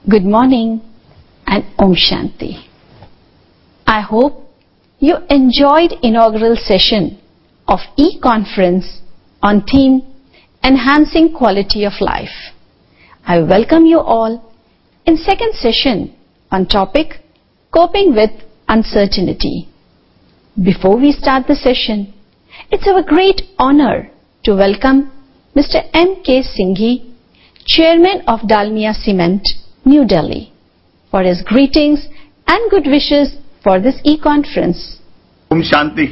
Good morning and Om Shanti. I hope you enjoyed inaugural session of e-conference on theme Enhancing Quality of Life. I welcome you all in second session on topic Coping with Uncertainty. Before we start the session, it's our great honor to welcome Mr. M.K. Singhi, Chairman of Dalmia Cement, New Delhi, for his greetings and good wishes for this e-conference. Om Shanti.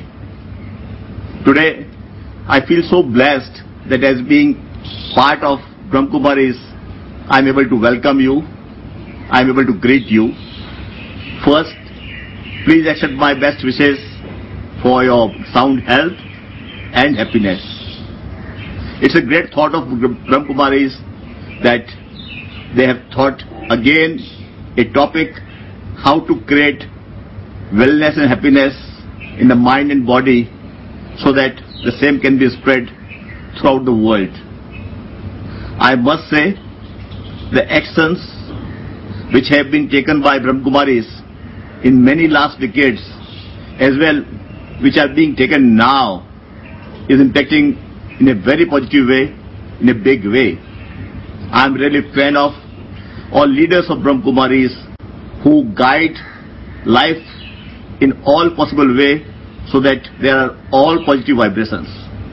Today, I feel so blessed that as being part of Brahmakumaris, I am able to welcome you. I am able to greet you. First, please accept my best wishes for your sound health and happiness. It's a great thought of Brahmakumaris that they have thought again a topic how to create wellness and happiness in the mind and body so that the same can be spread throughout the world. I must say the actions which have been taken by Brahmakumaris in many last decades as well which are being taken now is impacting in a very positive way, in a big way. I am really a fan of all leaders of Brahmakumaris who guide life in all possible way so that there are all positive vibrations.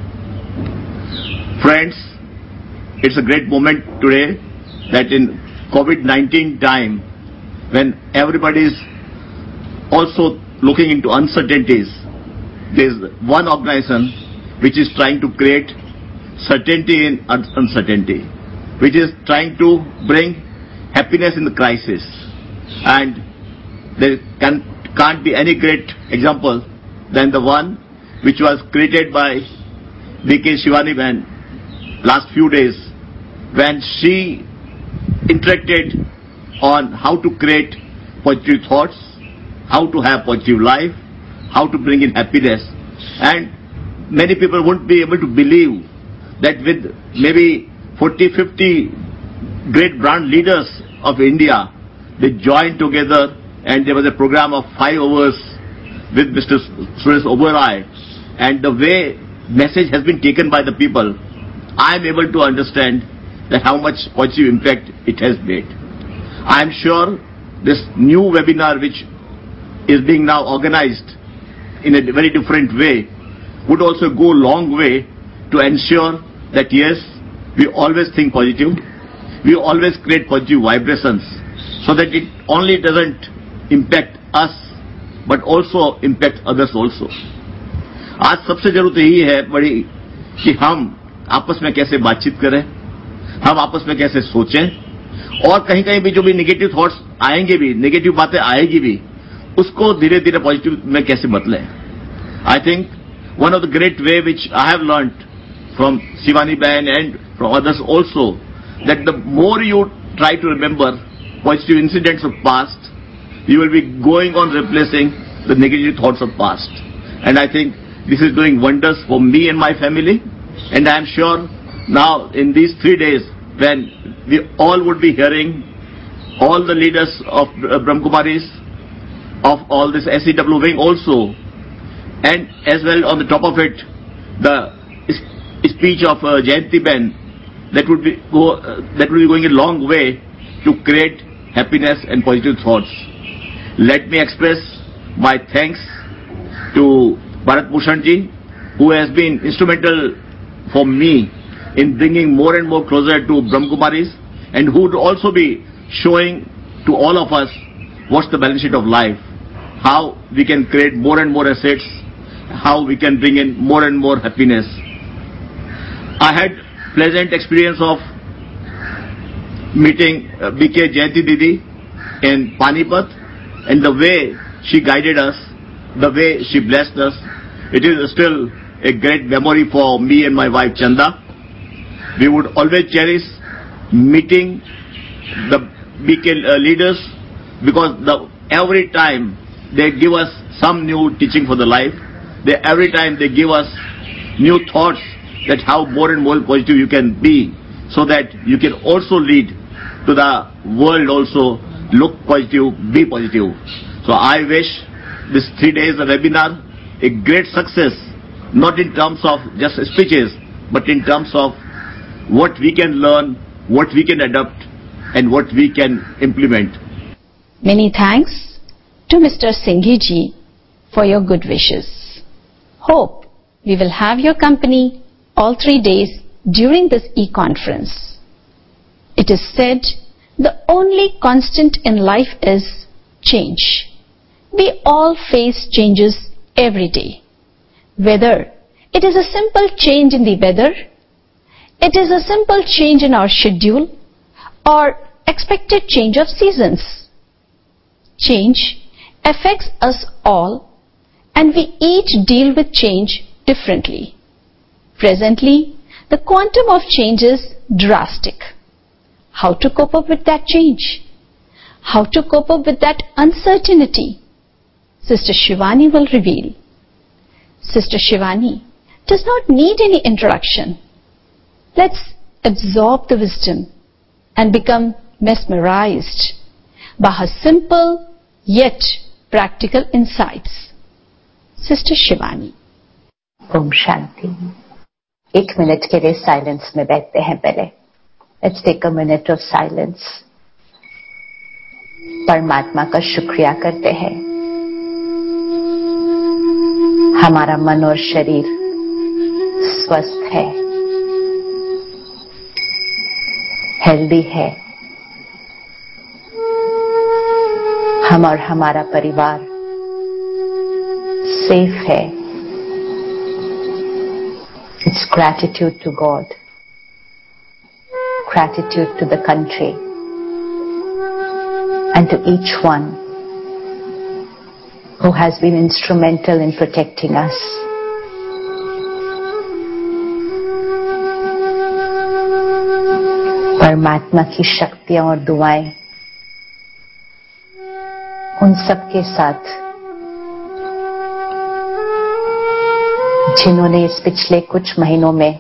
Friends, it's a great moment today that in COVID-19 time, when everybody is also looking into uncertainties, there is one organization which is trying to create certainty in uncertainty, which is trying to bring happiness in the crisis. And there can't be any great example than the one which was created by B.K. Shivani Ben last few days when she interacted on how to create positive thoughts, how to have positive life, how to bring in happiness. And many people won't be able to believe that with maybe 40-50 great brand leaders of India, they joined together and there was a program of 5 hours with Mr. Suresh Oberoi, and the way message has been taken by the people, I am able to understand that how much positive impact it has made. I am sure this new webinar which is being now organized in a very different way would also go a long way to ensure that yes, we always think positive, we always create positive vibrations so that it only doesn't impact us but also impact others also. आज सबसे जरूरत यही है बड़ी कि हम आपस में कैसे बातचीत करें, हम आपस में कैसे सोचें, और कहीं कहीं भी जो भी नेगेटिव थॉट्स आएंगे भी, नेगेटिव बातें आएगी भी, उसको धीरे धीरे पॉजिटिव में कैसे बदलें. I think one of the great way which I have learned from Shivani Ben and from others also, that the more you try to remember positive incidents of past, you will be going on replacing the negative thoughts of past. And I think this is doing wonders for me and my family. And I am sure now in these 3 days when we all would be hearing all the leaders of Brahmakumaris, of all this SEW wing also, and as well on the top of it, the speech of Jayanti Ben, that would be going a long way to create happiness and positive thoughts. Let me express my thanks to Bharat Bhushan ji, who has been instrumental for me in bringing more and more closer to Brahmakumaris, and who would also be showing to all of us what's the balance sheet of life, how we can create more and more assets, how we can bring in more and more happiness. I had pleasant experience of meeting B.K. Jayanti Didi in Panipat, and the way she guided us, the way she blessed us, it is still a great memory for me and my wife Chanda. We would always cherish meeting the BK leaders because every time they give us some new teaching for the life, every time they give us new thoughts that how more and more positive you can be so that you can also lead to the world also, look positive, be positive. So I wish this 3 days webinar a great success, not in terms of just speeches, but in terms of what we can learn, what we can adopt, and what we can implement. Many thanks to Mr. Singhi ji for your good wishes. Hope we will have your company all 3 days during this e-conference. It is said the only constant in life is change. We all face changes every day. Whether it is a simple change in the weather, it is a simple change in our schedule, or expected change of seasons. Change affects us all, and we each deal with change differently. Presently, the quantum of change is drastic. How to cope up with that change? How to cope up with that uncertainty? Sister Shivani will reveal. Sister Shivani does not need any introduction. Let's absorb the wisdom and become mesmerized by her simple yet practical insights. Sister Shivani. ओम शांति। 1 minute के लिए silence में बैठते हैं पहले। Let's take a minute of silence. परमात्मा का शुक्रिया करते हैं। हमारा मन और शरीर स्वस्थ है, हेल्दी है। हम और हमारा परिवार सेफ है। It's gratitude to God, gratitude to the country, and to each one who has been instrumental in protecting us. परमात्मा की शक्तियां और दुआएं उन सबके साथ जिन्होंने इस पिछले कुछ महीनों में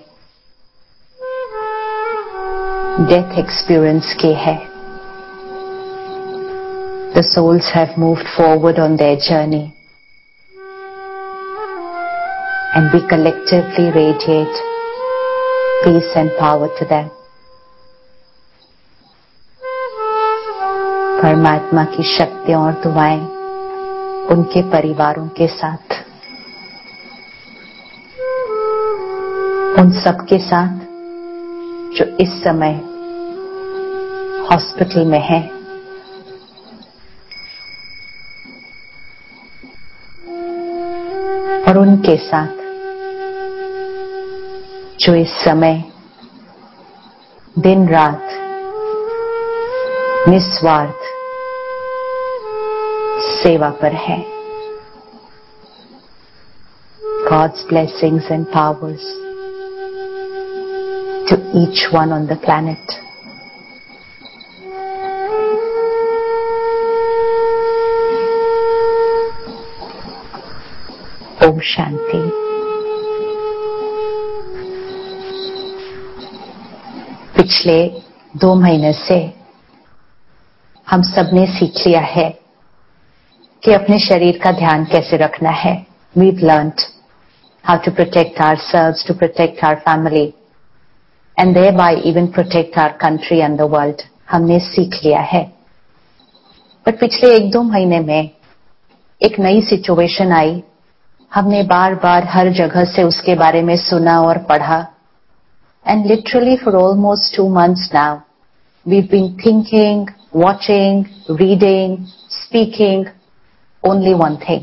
डेथ एक्सपीरियंस की है. The souls have moved forward on their journey, and we collectively radiate peace and power to them. परमात्मा की शक्तियां और दुआएं उनके परिवारों के साथ, उन सबके साथ जो इस समय हॉस्पिटल में हैं, और उनके साथ जो इस समय दिन रात निस्वार्थ सेवा पर है. God's blessings and powers to each one on the planet. Om Shanti. पिछले 2 महीने से हम सबने सीख लिया है कि अपने शरीर का ध्यान कैसे रखना है. We've learned how to protect ourselves, to protect our family, and thereby even protect our country and the world. हमने सीख लिया है. पर पिछले 1-2 महीने में एक नई सिचुएशन आई. हमने बार बार हर जगह से उसके बारे में सुना और पढ़ा. And literally for almost 2 months now, we've been thinking, watching, reading, speaking only one thing.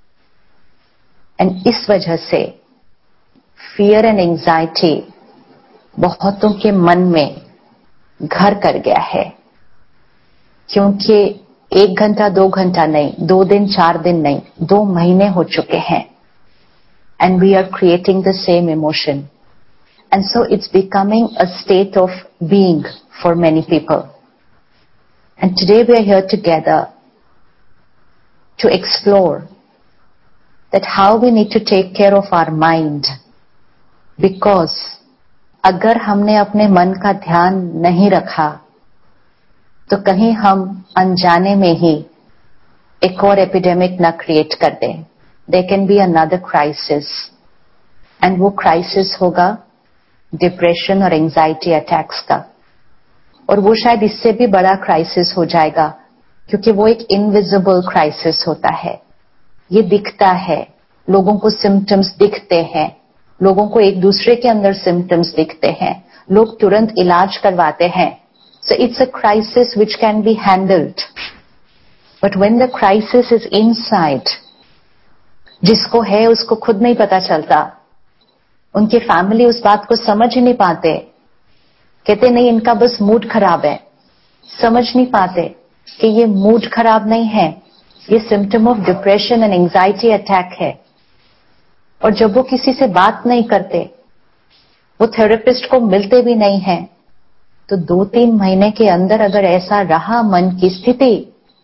And इस वजह से fear and anxiety बहुतों के मन में घर कर गया है. क्योंकि 1 घंटा 2 घंटा नहीं, 2 दिन 4 दिन नहीं, 2 महीने हो चुके हैं. And we are creating the same emotion. And so it's becoming a state of being for many people. And today we are here together to explore that how we need to take care of our mind. Because अगर हमने अपने मन का ध्यान नहीं रखा तो कहीं हम अनजाने में ही एक और एपिडेमिक ना क्रिएट कर दें. There can be another crisis, and वो क्राइसिस होगा डिप्रेशन और एंजाइटी अटैक्स का. और वो शायद इससे भी बड़ा क्राइसिस हो जाएगा, क्योंकि वो एक इनविजिबल क्राइसिस होता है. ये दिखता है, लोगों को सिम्टम्स दिखते हैं, लोगों को एक दूसरे के अंदर सिम्टम्स दिखते हैं, लोग तुरंत इलाज करवाते हैं. So it's a crisis which can be handled. But when the crisis is inside, जिसको है उसको खुद नहीं पता चलता, उनकी फैमिली उस बात को समझ ही नहीं पाते, कहते नहीं इनका बस मूड खराब है. समझ नहीं पाते कि ये मूड खराब नहीं है, ये symptom of depression and anxiety attack है. और जब वो किसी से बात नहीं करते, वो थेरेपिस्ट को मिलते भी नहीं है, तो 2-3 महीने के अंदर अगर ऐसा रहा मन की स्थिति,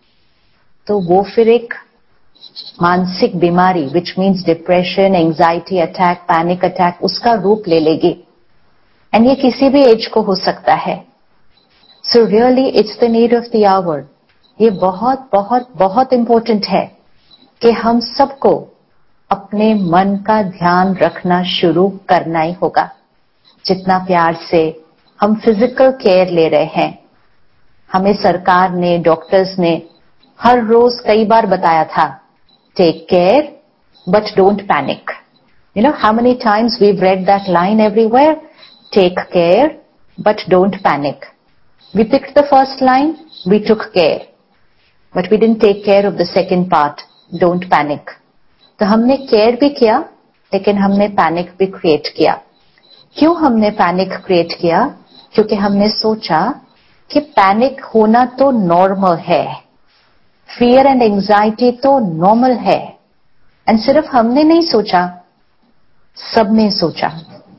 तो वो फिर एक मानसिक बीमारी which means depression, anxiety attack, panic attack, उसका रूप ले लेगी. एंड ये किसी भी एज को हो सकता है. So really it's the need of the hour. ये बहुत बहुत बहुत इंपॉर्टेंट है कि हम सबको अपने मन का ध्यान रखना शुरू करना ही होगा. जितना प्यार से हम फिजिकल केयर ले रहे हैं, हमें सरकार ने, डॉक्टर्स ने हर रोज कई बार बताया था, take care but don't panic. You know how many times we've read that line everywhere? Take care but don't panic. We picked the first line, we took care, but we didn't take care of the second part, don't panic. तो हमने care भी किया, लेकिन हमने panic भी create किया. क्यों हमने पैनिक क्रिएट किया? क्योंकि हमने सोचा कि पैनिक होना तो नॉर्मल है, फियर एंड एंजाइटी तो नॉर्मल है. एंड सिर्फ हमने नहीं सोचा, सबने सोचा.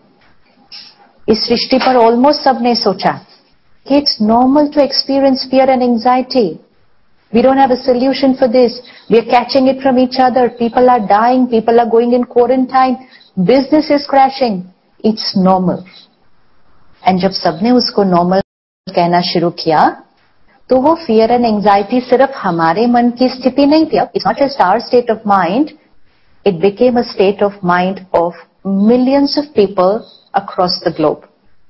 इस सृष्टि पर ऑलमोस्ट सबने सोचा कि it's normal to experience fear and anxiety. We don't have a solution for this. We are catching it from each other. People are dying. People are going in quarantine. Business is crashing. It's normal. And जब सबने उसको normal कहना शुरू किया, तो वो fear and anxiety सिर्फ हमारे मन की स्थिति नहीं थी. It's not just our state of mind. It became a state of mind of millions of people across the globe.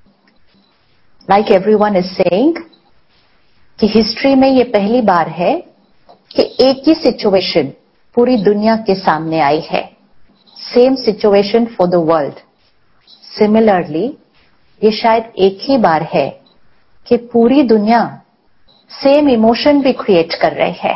Like everyone is saying, कि हिस्ट्री में ये पहली बार है कि एक ही सिचुएशन पूरी दुनिया के सामने आई है. Same situation for the world. Similarly ये शायद एक ही बार है कि पूरी दुनिया सेम इमोशन भी क्रिएट कर रहे है.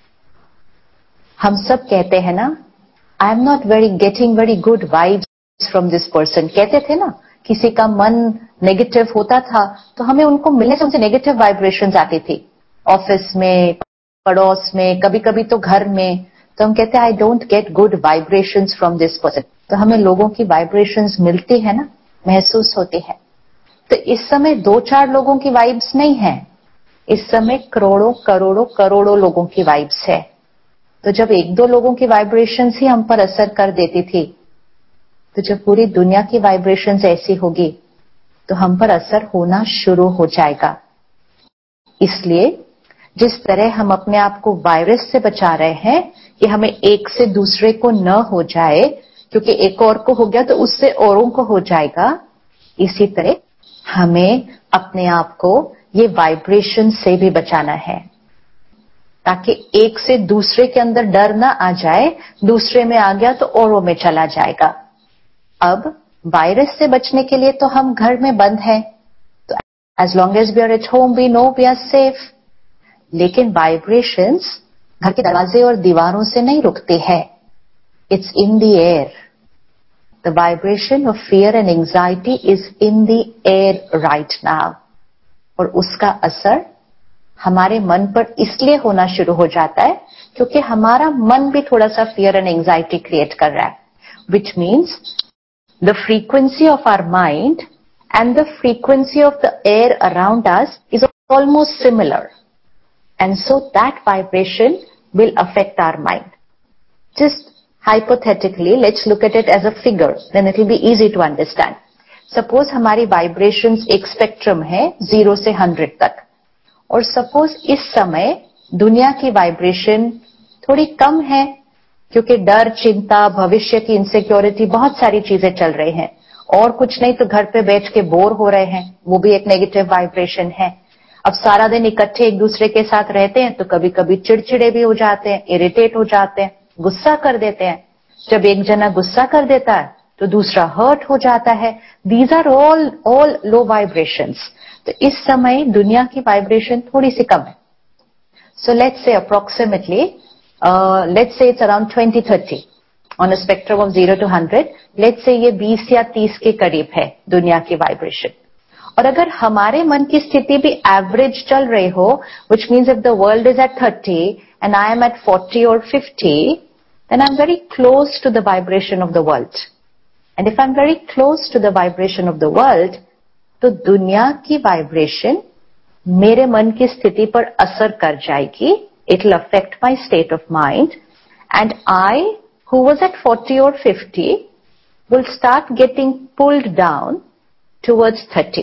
हम सब कहते हैं ना, I am not getting very good vibes from this person. कहते थे ना, किसी का मन नेगेटिव होता था तो हमें उनको मिलने से उनसे नेगेटिव वाइब्रेशंस आती थी. ऑफिस में, पड़ोस में, कभी कभी तो घर में. तो हम कहते हैं I don't get good vibrations from this person. तो हमें लोगों की वाइब्रेशंस मिलती है ना, महसूस होती है. तो इस समय 2-4 लोगों की वाइब्स नहीं है, इस समय करोड़ों करोड़ों करोड़ों लोगों की वाइब्स है. तो जब 1-2 लोगों की वाइब्रेशंस ही हम पर असर कर देती थी, तो जब पूरी दुनिया की वाइब्रेशंस ऐसी होगी, तो हम पर असर होना शुरू हो जाएगा. इसलिए जिस तरह हम अपने आप को वायरस से बचा रहे हैं कि हमें एक से दूसरे को न हो जाए, क्योंकि एक और को हो गया तो उससे औरों को हो जाएगा, इसी तरह हमें अपने आप को ये वाइब्रेशन से भी बचाना है, ताकि एक से दूसरे के अंदर डर ना आ जाए, दूसरे में आ गया तो औरों में चला जाएगा. अब वायरस से बचने के लिए तो हम घर में बंद हैं, तो as long as we are at home we know we are safe. लेकिन वाइब्रेशंस घर के दरवाजे और दीवारों से नहीं रुकते हैं. It's in the air. The vibration of fear and anxiety is in the air right now. और उसका असर हमारे मन पर इसलिए होना शुरू हो जाता है क्योंकि हमारा मन भी थोड़ा सा फियर एंड एंजाइटी क्रिएट कर रहा है. Which means the frequency of our mind and the frequency of the air around us is almost similar, and so that vibration will affect our mind. Just hypothetically, let's look at it as a figure, then it will be easy to understand. Suppose हमारी vibrations एक spectrum है 0 से 100 तक, और suppose इस समय दुनिया की वाइब्रेशन थोड़ी कम है क्योंकि डर, चिंता, भविष्य की इनसिक्योरिटी, बहुत सारी चीजें चल रही हैं, और कुछ नहीं तो घर पे बैठ के बोर हो रहे हैं, वो भी एक नेगेटिव वाइब्रेशन है। अब सारा दिन इकट्ठे एक दूसरे के साथ रहते हैं तो कभी कभी चिड़चिड़े भी हो जाते हैं, इरिटेट हो जाते हैं, गुस्सा कर देते हैं। जब एक जना गुस्सा कर देता है तो दूसरा हर्ट हो जाता है। These are all low vibrations. तो इस समय दुनिया की वाइब्रेशन थोड़ी सी कम है। So let's say approximately let's say it's around 20-30 on a spectrum of 0 to 100। Let's say ये 20 या 30 के करीब है दुनिया की वाइब्रेशन। और अगर हमारे मन की स्थिति भी एवरेज चल रही हो, which means if the world is at 30 and I am at 40 or 50, then I'm very close to the vibration of the world. And if I'm very close to the vibration of the world, तो दुनिया की vibration मेरे मन की स्थिति पर असर कर जाएगी. It will affect my state of mind, and I, who was at 40 or 50, will start getting pulled down towards 30.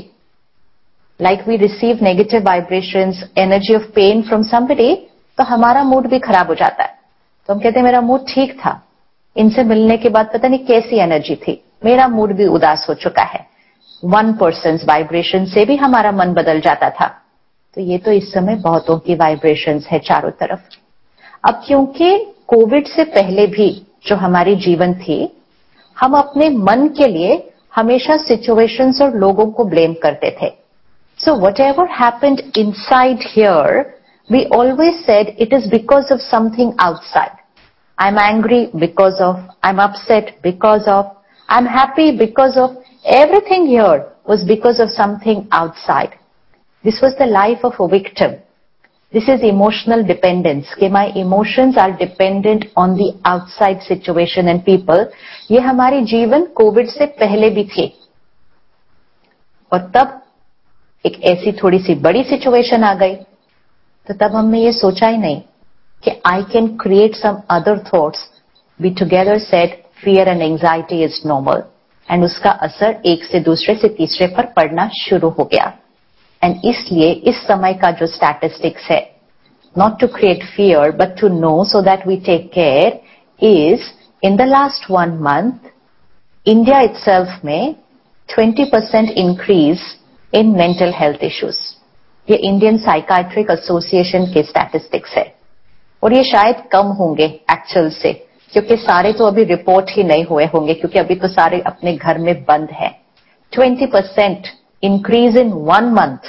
Like we receive negative vibrations, energy of pain from somebody, तो हमारा मूड भी खराब हो जाता है. तो हम कहते हैं मेरा मूड ठीक था, इनसे मिलने के बाद पता नहीं कैसी एनर्जी थी, मेरा मूड भी उदास हो चुका है. वन पर्सन्स वाइब्रेशन से भी हमारा मन बदल जाता था. तो ये तो इस समय बहुतों की वाइब्रेशंस है चारों तरफ. अब क्योंकि कोविड से पहले भी जो हमारी जीवन थी, हम अपने मन के लिए हमेशा सिचुएशंस और लोगों को ब्लेम करते थे. So whatever happened inside here, we always said it is because of something outside. I am angry because of, I am upset because of, I am happy because of. Everything here was because of something outside. This was the life of a victim. This is emotional dependence. कि my emotions are dependent on the outside situation and people. ये हमारी जीवन Covid से पहले भी थे. और तब एक ऐसी थोड़ी सी बड़ी सिचुएशन आ गई, तो तब हमने ये सोचा ही नहीं कि I can create some other thoughts. We together said fear and anxiety is normal. And उसका असर एक से दूसरे से तीसरे पर पड़ना शुरू हो गया. एंड इसलिए इस समय का जो स्टैटिस्टिक्स है, not to create fear but to know so that we take care, is in the last 1 month India itself में 20% increase in mental health issues. ये इंडियन साइकाट्रिक एसोसिएशन के स्टैटिस्टिक्स है. और ये शायद कम होंगे एक्चुअल से, क्योंकि सारे तो अभी रिपोर्ट ही नहीं हुए होंगे, क्योंकि अभी तो सारे अपने घर में बंद हैं. 20% increase in 1 month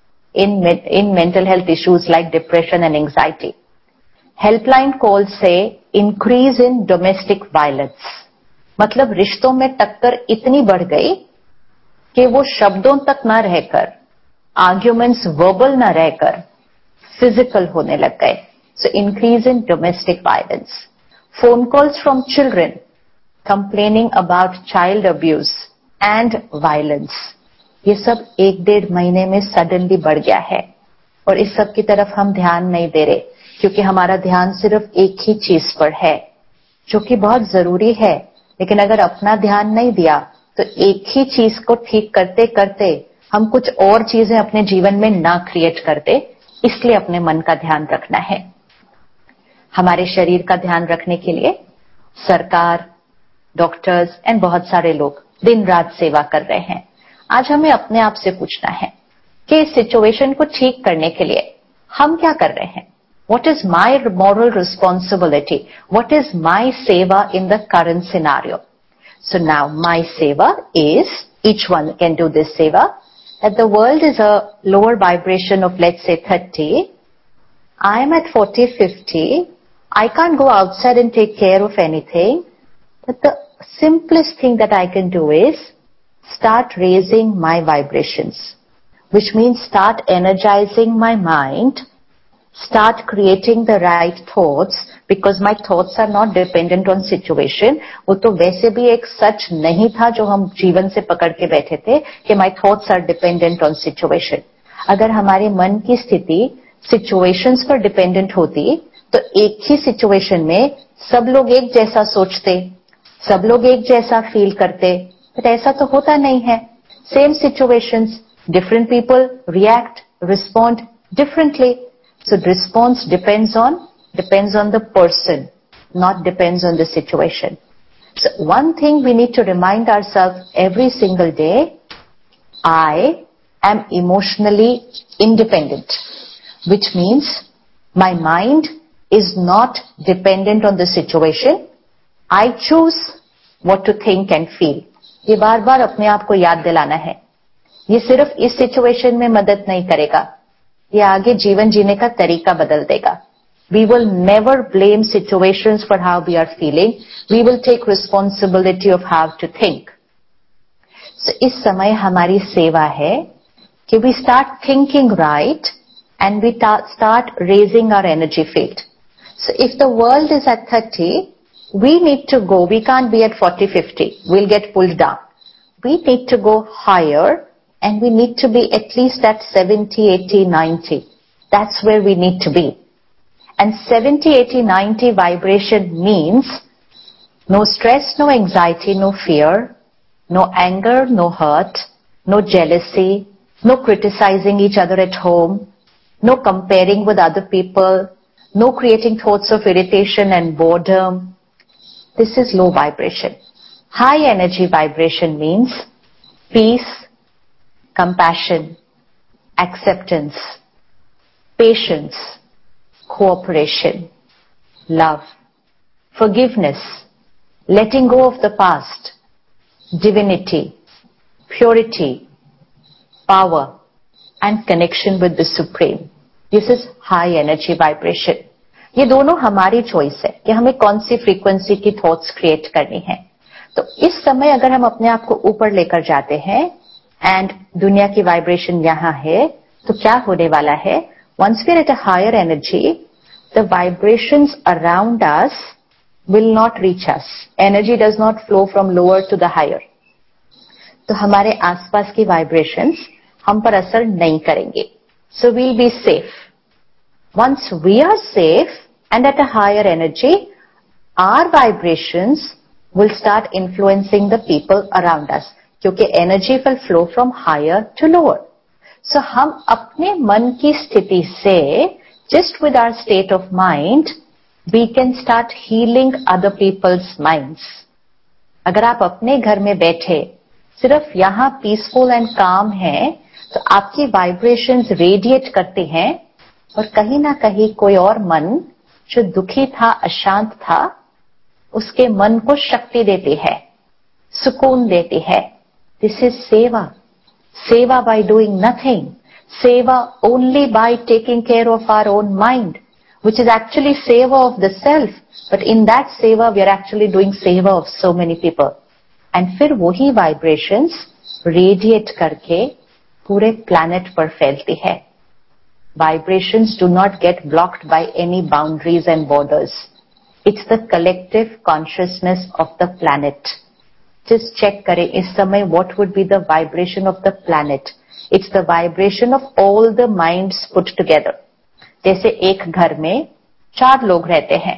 in mental health issues like depression and anxiety. Helpline call से इंक्रीज इन डोमेस्टिक वायलेंस. मतलब रिश्तों में टक्कर इतनी बढ़ गई कि वो शब्दों तक ना रहकर, आर्ग्यूमेंट्स वर्बल ना रहकर फिजिकल होने लग गए. So increase in domestic violence. Phone calls from children complaining about child abuse and violence. ये सब 1-1.5 महीने में सडनली बढ़ गया है. और इस सब की तरफ हम ध्यान नहीं दे रहे, क्योंकि हमारा ध्यान सिर्फ एक ही चीज पर है, जो कि बहुत जरूरी है. लेकिन अगर अपना ध्यान नहीं दिया तो एक ही चीज को ठीक करते करते हम कुछ और चीजें अपने जीवन में ना क्रिएट करते. इसलिए अपने मन का ध्यान रखना है. हमारे शरीर का ध्यान रखने के लिए सरकार, डॉक्टर्स एंड बहुत सारे लोग दिन रात सेवा कर रहे हैं. आज हमें अपने आप से पूछना है कि इस सिचुएशन को ठीक करने के लिए हम क्या कर रहे हैं. What is my moral responsibility, what is my seva in the current scenario. So now my seva is, each one can do this seva, that the world is a lower vibration of, let's say, 30. I am at 40, 50. I can't go outside and take care of anything, but the simplest thing that I can do is start raising my vibrations, which means start energizing my mind, start creating the right thoughts, because my thoughts are not dependent on situation. वो तो वैसे भी एक सच नहीं था जो हम जीवन से पकड़ के बैठे थे कि my thoughts are dependent on situation. अगर हमारे मन की स्थिति situations पर dependent होती, तो एक ही सिचुएशन में सब लोग एक जैसा सोचते, सब लोग एक जैसा फील करते. बट ऐसा तो होता नहीं है. Same situations, different people react, respond differently. So response depends on the person, not depends on the situation. So one thing we need to remind ourselves every single day, I am emotionally independent, which means my mind is not dependent on the situation. I choose what to think and feel. ये बार बार अपने आप को याद दिलाना है. ये सिर्फ इस सिचुएशन में मदद नहीं करेगा, ये आगे जीवन जीने का तरीका बदल देगा. We will never blame situations for how we are feeling. We will take responsibility of how to think. So इस समय हमारी सेवा है कि we start thinking right and we start raising our energy field. So if the world is at 30, we need to go, we can't be at 40, 50. We'll get pulled down. We need to go higher and we need to be at least at 70, 80, 90. That's where we need to be. And 70, 80, 90 vibration means no stress, no anxiety, no fear, no anger, no hurt, no jealousy, no criticizing each other at home, no comparing with other people, no creating thoughts of irritation and boredom. This is low vibration. High energy vibration means peace, compassion, acceptance, patience, cooperation, love, forgiveness, letting go of the past, divinity, purity, power, and connection with the Supreme. This is high energy vibration. ये दोनों हमारी choice है कि हमें कौन सी frequency की thoughts create करनी है. तो इस समय अगर हम अपने आप को ऊपर लेकर जाते हैं एंड दुनिया की वाइब्रेशन यहां है, तो क्या होने वाला है? Once we are at a higher energy, the vibrations around us will not reach us. Energy does not flow from lower to the higher. तो हमारे आसपास की वाइब्रेशंस हम पर असर नहीं करेंगे. So we'll be safe. Once we are safe and at a higher energy, our vibrations will start influencing the people around us. क्योंकि energy will flow from higher to lower. So हम अपने मन की स्थिति से, just with our state of mind, we can start healing other people's minds. अगर आप अपने घर में बैठे सिर्फ यहां पीसफुल एंड काम है, तो आपकी वाइब्रेशंस रेडिएट करते हैं और कहीं ना कहीं कोई और मन जो दुखी था, अशांत था, उसके मन को शक्ति देती है, सुकून देती है. This is seva. Seva by doing nothing. Seva only by taking care of our own mind, which is actually seva of the self. But in that seva, we are actually doing seva of so many people. And फिर वही vibrations radiate करके पूरे planet पर फैलती है. Vibrations do not get blocked by any boundaries and borders. It's the collective consciousness of the planet. Just check करें इस समय what would be the vibration of the planet. It's the vibration of all the minds put together. जैसे एक घर में 4 लोग रहते हैं,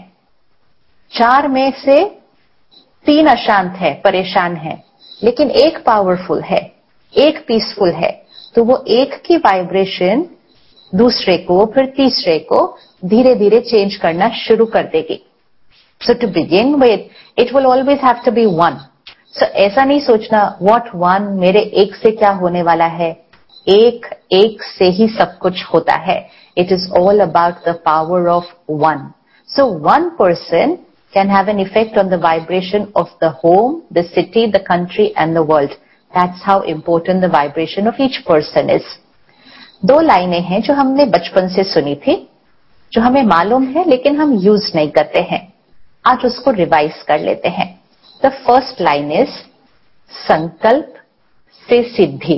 4 में से 3 अशांत है, परेशान है, लेकिन एक पावरफुल है, एक पीसफुल है, तो वो एक की वाइब्रेशन दूसरे को, फिर तीसरे को धीरे धीरे चेंज करना शुरू कर देगी. So to begin with, it will always have to be one. So ऐसा नहीं सोचना व्हाट वन, मेरे एक से क्या होने वाला है. एक से ही सब कुछ होता है. It is all about the power of one. So one person can have an effect on the vibration of the home, the city, the country and the world. That's how important the vibration of each person is. 2 लाइनें हैं जो हमने बचपन से सुनी थी, जो हमें मालूम है लेकिन हम यूज नहीं करते हैं. आज उसको रिवाइज कर लेते हैं. The first line is संकल्प से सिद्धि.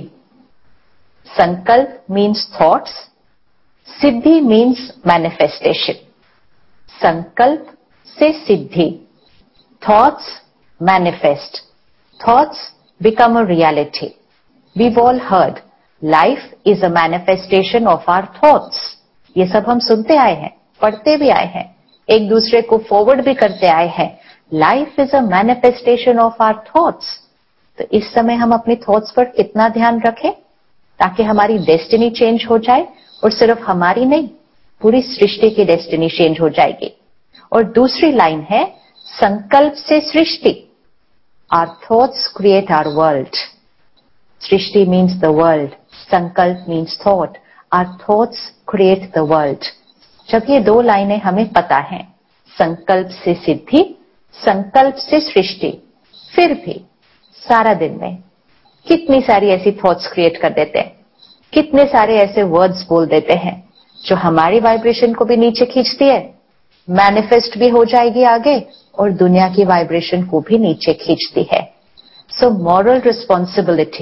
संकल्प means thoughts. Siddhi means manifestation. Sankalp se siddhi. Thoughts manifest. Thoughts become a reality. We've all heard, life is a manifestation of our thoughts. ये सब हम सुनते आए हैं, पढ़ते भी आए हैं, एक दूसरे को फॉरवर्ड भी करते आए हैं. Life is a manifestation of our thoughts. तो इस समय हम अपने थॉट्स पर कितना ध्यान रखें ताकि हमारी डेस्टिनी चेंज हो जाए, और सिर्फ हमारी नहीं, पूरी सृष्टि की डेस्टिनी चेंज हो जाएगी। और दूसरी लाइन है संकल्प से सृष्टि। Our thoughts create our world. Srishti means the world. संकल्प means thought. Our thoughts create the world. जब ये दो लाइनें हमें पता है, संकल्प से सिद्धि, संकल्प से सृष्टि, फिर भी सारा दिन में कितनी सारी ऐसी थॉट्स क्रिएट कर देते हैं, कितने सारे ऐसे वर्ड्स बोल देते हैं जो हमारी वाइब्रेशन को भी नीचे खींचती है, मैनिफेस्ट भी हो जाएगी आगे और दुनिया की वाइब्रेशन को भी नीचे खींचती है। So moral responsibility,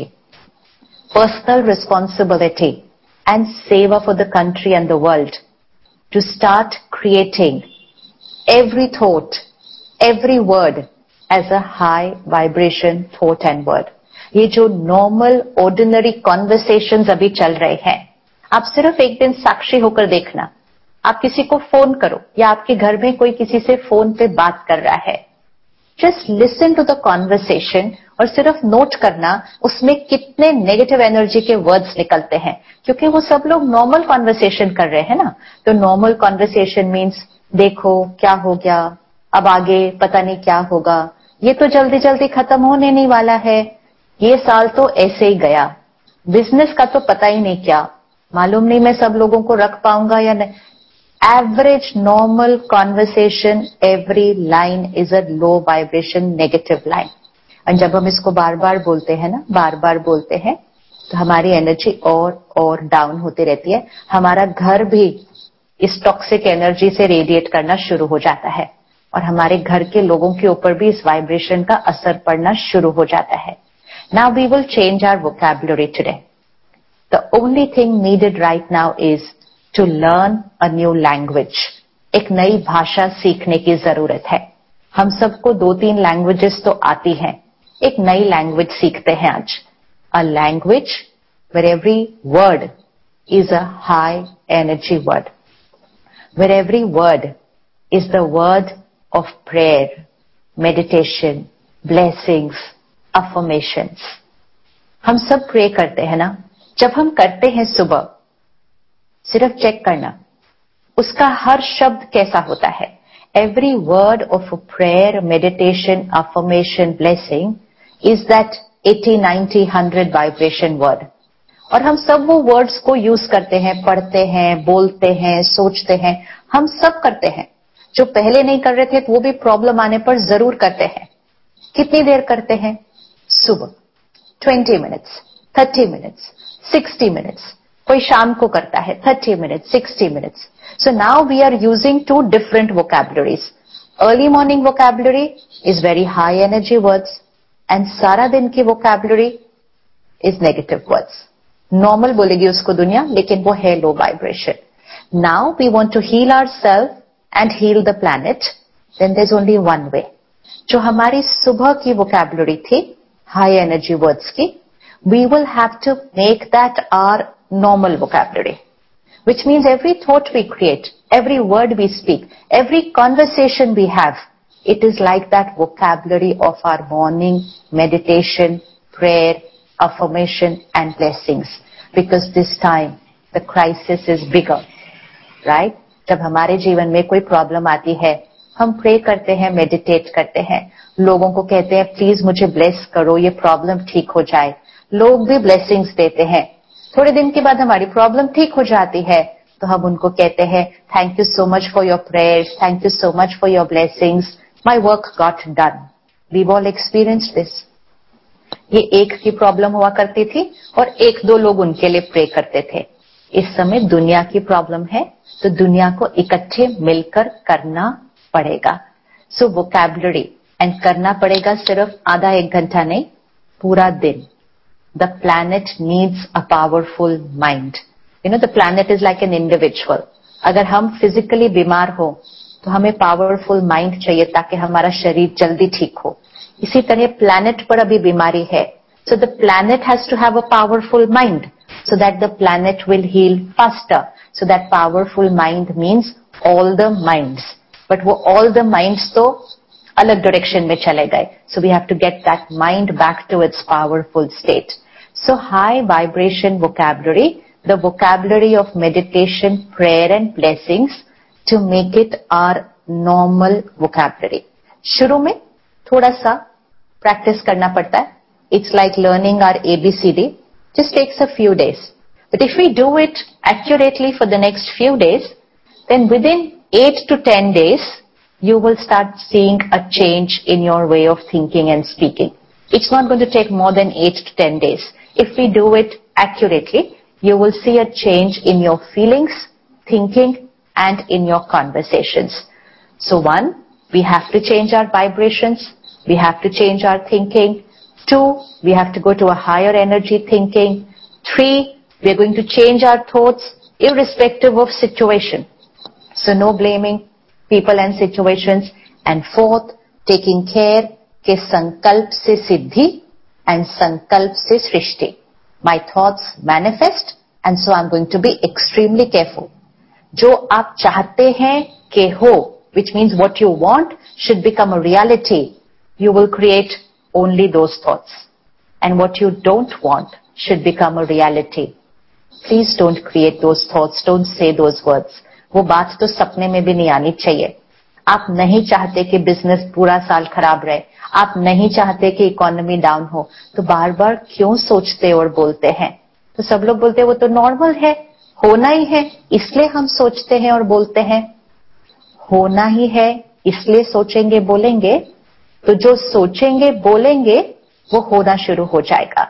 personal responsibility and seva for the country and the world to start creating every thought, every word as a high vibration thought and word. ये जो नॉर्मल ऑर्डिनरी कॉन्वर्सेशंस अभी चल रहे हैं, आप सिर्फ एक दिन साक्षी होकर देखना। आप किसी को फोन करो या आपके घर में कोई किसी से फोन पे बात कर रहा है, just listen to the conversation और सिर्फ नोट करना उसमें कितने नेगेटिव एनर्जी के वर्ड्स निकलते हैं, क्योंकि वो सब लोग नॉर्मल कॉन्वर्सेशन कर रहे हैं ना। तो नॉर्मल कॉन्वर्सेशन मीन्स देखो क्या हो गया, अब आगे पता नहीं क्या होगा, ये तो जल्दी जल्दी खत्म होने नहीं वाला है, ये साल तो ऐसे ही गया, बिजनेस का तो पता ही नहीं क्या, मालूम नहीं मैं सब लोगों को रख पाऊंगा या नहीं। Average normal conversation, every line is a low vibration negative line. और जब हम इसको बार बार बोलते हैं ना, बार बार बोलते हैं, तो हमारी एनर्जी और डाउन होती रहती है। हमारा घर भी इस टॉक्सिक एनर्जी से रेडिएट करना शुरू हो जाता है और हमारे घर के लोगों के ऊपर भी इस वाइब्रेशन का असर पड़ना शुरू हो जाता है। Now we will change our vocabulary today. The only thing needed right now is to learn a new language. एक नई भाषा सीखने की जरूरत है। हम सबको 2-3 लैंग्वेजेस तो आती हैं, एक नई लैंग्वेज सीखते हैं आज। A language where every word is a high energy word, where every word is the word of prayer, meditation, blessings, affirmations. हम सब प्रे करते हैं ना। जब हम करते हैं सुबह, सिर्फ चेक करना उसका हर शब्द कैसा होता है। Every word of a prayer, meditation, affirmation, blessing is that 80, 90, 100 vibration word. और हम सब वो वर्ड्स को यूज करते हैं, पढ़ते हैं, बोलते हैं, सोचते हैं, हम सब करते हैं। जो पहले नहीं कर रहे थे तो वो भी प्रॉब्लम आने पर जरूर करते हैं। कितनी देर करते हैं? सुबह 20 मिनट्स, 30 मिनट्स, 60 मिनट्स, कोई शाम को करता है 30 minutes, 60 minutes. So now we are using 2 different vocabularies. Early morning vocabulary is very high energy words and सारा दिन की vocabulary is negative words. Normal बोलेगी उसको दुनिया, लेकिन वो है low vibration. Now we want to heal ourselves and heal the planet, then there is only one way. जो हमारी सुबह की वोकैबुलरी थी हाई एनर्जी वर्ड्स की, we will have to make that our normal vocabulary, which means every thought we create, every word we speak, every conversation we have, it is like that vocabulary of our morning meditation, prayer, affirmation and blessings, because this time the crisis is bigger, right? जब हमारे जीवन में कोई problem आती है, हम pray करते हैं, मेडिटेट करते हैं, लोगों को कहते हैं प्लीज मुझे ब्लेस करो, ये प्रॉब्लम ठीक हो जाए। लोग भी ब्लेसिंग्स देते हैं। थोड़े दिन के बाद हमारी प्रॉब्लम ठीक हो जाती है तो हम उनको कहते हैं thank you so much for your prayers, thank you so much for your blessings, my work got done. We all experience this. ये एक की प्रॉब्लम हुआ करती थी और 1-2 लोग उनके लिए प्रे करते थे। इस समय दुनिया की प्रॉब्लम है तो दुनिया को इकट्ठे मिलकर करना पड़ेगा। सो वोकैबुलरी एंड करना पड़ेगा सिर्फ आधा 1 घंटा नहीं, पूरा दिन। The planet needs a powerful mind. You know, the planet is like an individual. अगर हम फिजिकली बीमार हो तो हमें पावरफुल माइंड चाहिए ताकि हमारा शरीर जल्दी ठीक हो। इसी तरह प्लैनेट पर अभी बीमारी है, so the planet has to have a powerful mind so that the planet will heal faster. So that powerful mind means all the minds. But वो all the minds तो अलग डायरेक्शन में चले गए. So we have to get that mind back to its powerful state. So high vibration vocabulary the vocabulary of meditation, prayer and blessings to make it our normal vocabulary. शुरू में थोड़ा सा practice करना पड़ता है. It's like learning our ABCD. Just takes a few days. But if we do it accurately for the next few days, then within 8 to 10 days, you will start seeing a change in your way of thinking and speaking. It's not going to take more than 8 to 10 days. If we do it accurately, you will see a change in your feelings, thinking, and in your conversations. So 1, we have to change our vibrations. We have to change our thinking. 2, we have to go to a higher energy thinking. 3, we are going to change our thoughts irrespective of situation. So no blaming people and situations. And 4th, taking care ke sankalp se siddhi and sankalp se srishti. My thoughts manifest and so I'm going to be extremely careful. जो आप चाहते हैं कि हो, which means what you want should become a reality, you will create only those thoughts. And what you don't want should become a reality. Please don't create those thoughts, don't say those words. वो बात तो सपने में भी नहीं आनी चाहिए. आप नहीं चाहते कि बिजनेस पूरा साल खराब रहे, आप नहीं चाहते कि इकोनॉमी डाउन हो, तो बार बार क्यों सोचते और बोलते हैं? तो सब लोग बोलते हैं वो तो नॉर्मल है, होना ही है, इसलिए हम सोचते हैं और बोलते हैं. होना ही है इसलिए सोचेंगे बोलेंगे, तो जो सोचेंगे बोलेंगे वो होना शुरू हो जाएगा.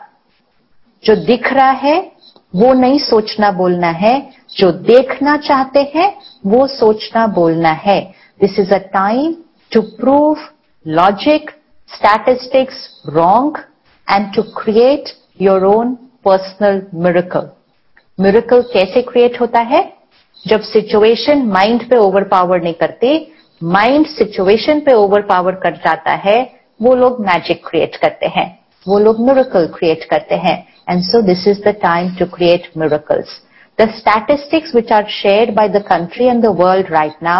जो दिख रहा है वो नहीं सोचना बोलना है, जो देखना चाहते हैं वो सोचना बोलना है. This is a time to prove logic, statistics wrong and to create your own personal miracle. Miracle कैसे क्रिएट होता है? जब सिचुएशन माइंड पे ओवर पावर नहीं करती, माइंड सिचुएशन पे ओवर पावर कर जाता है, वो लोग मैजिक क्रिएट करते हैं, वो लोग मिरेकल क्रिएट करते हैं. And so this is the time to create miracles. The statistics which are shared by the country and the world right now,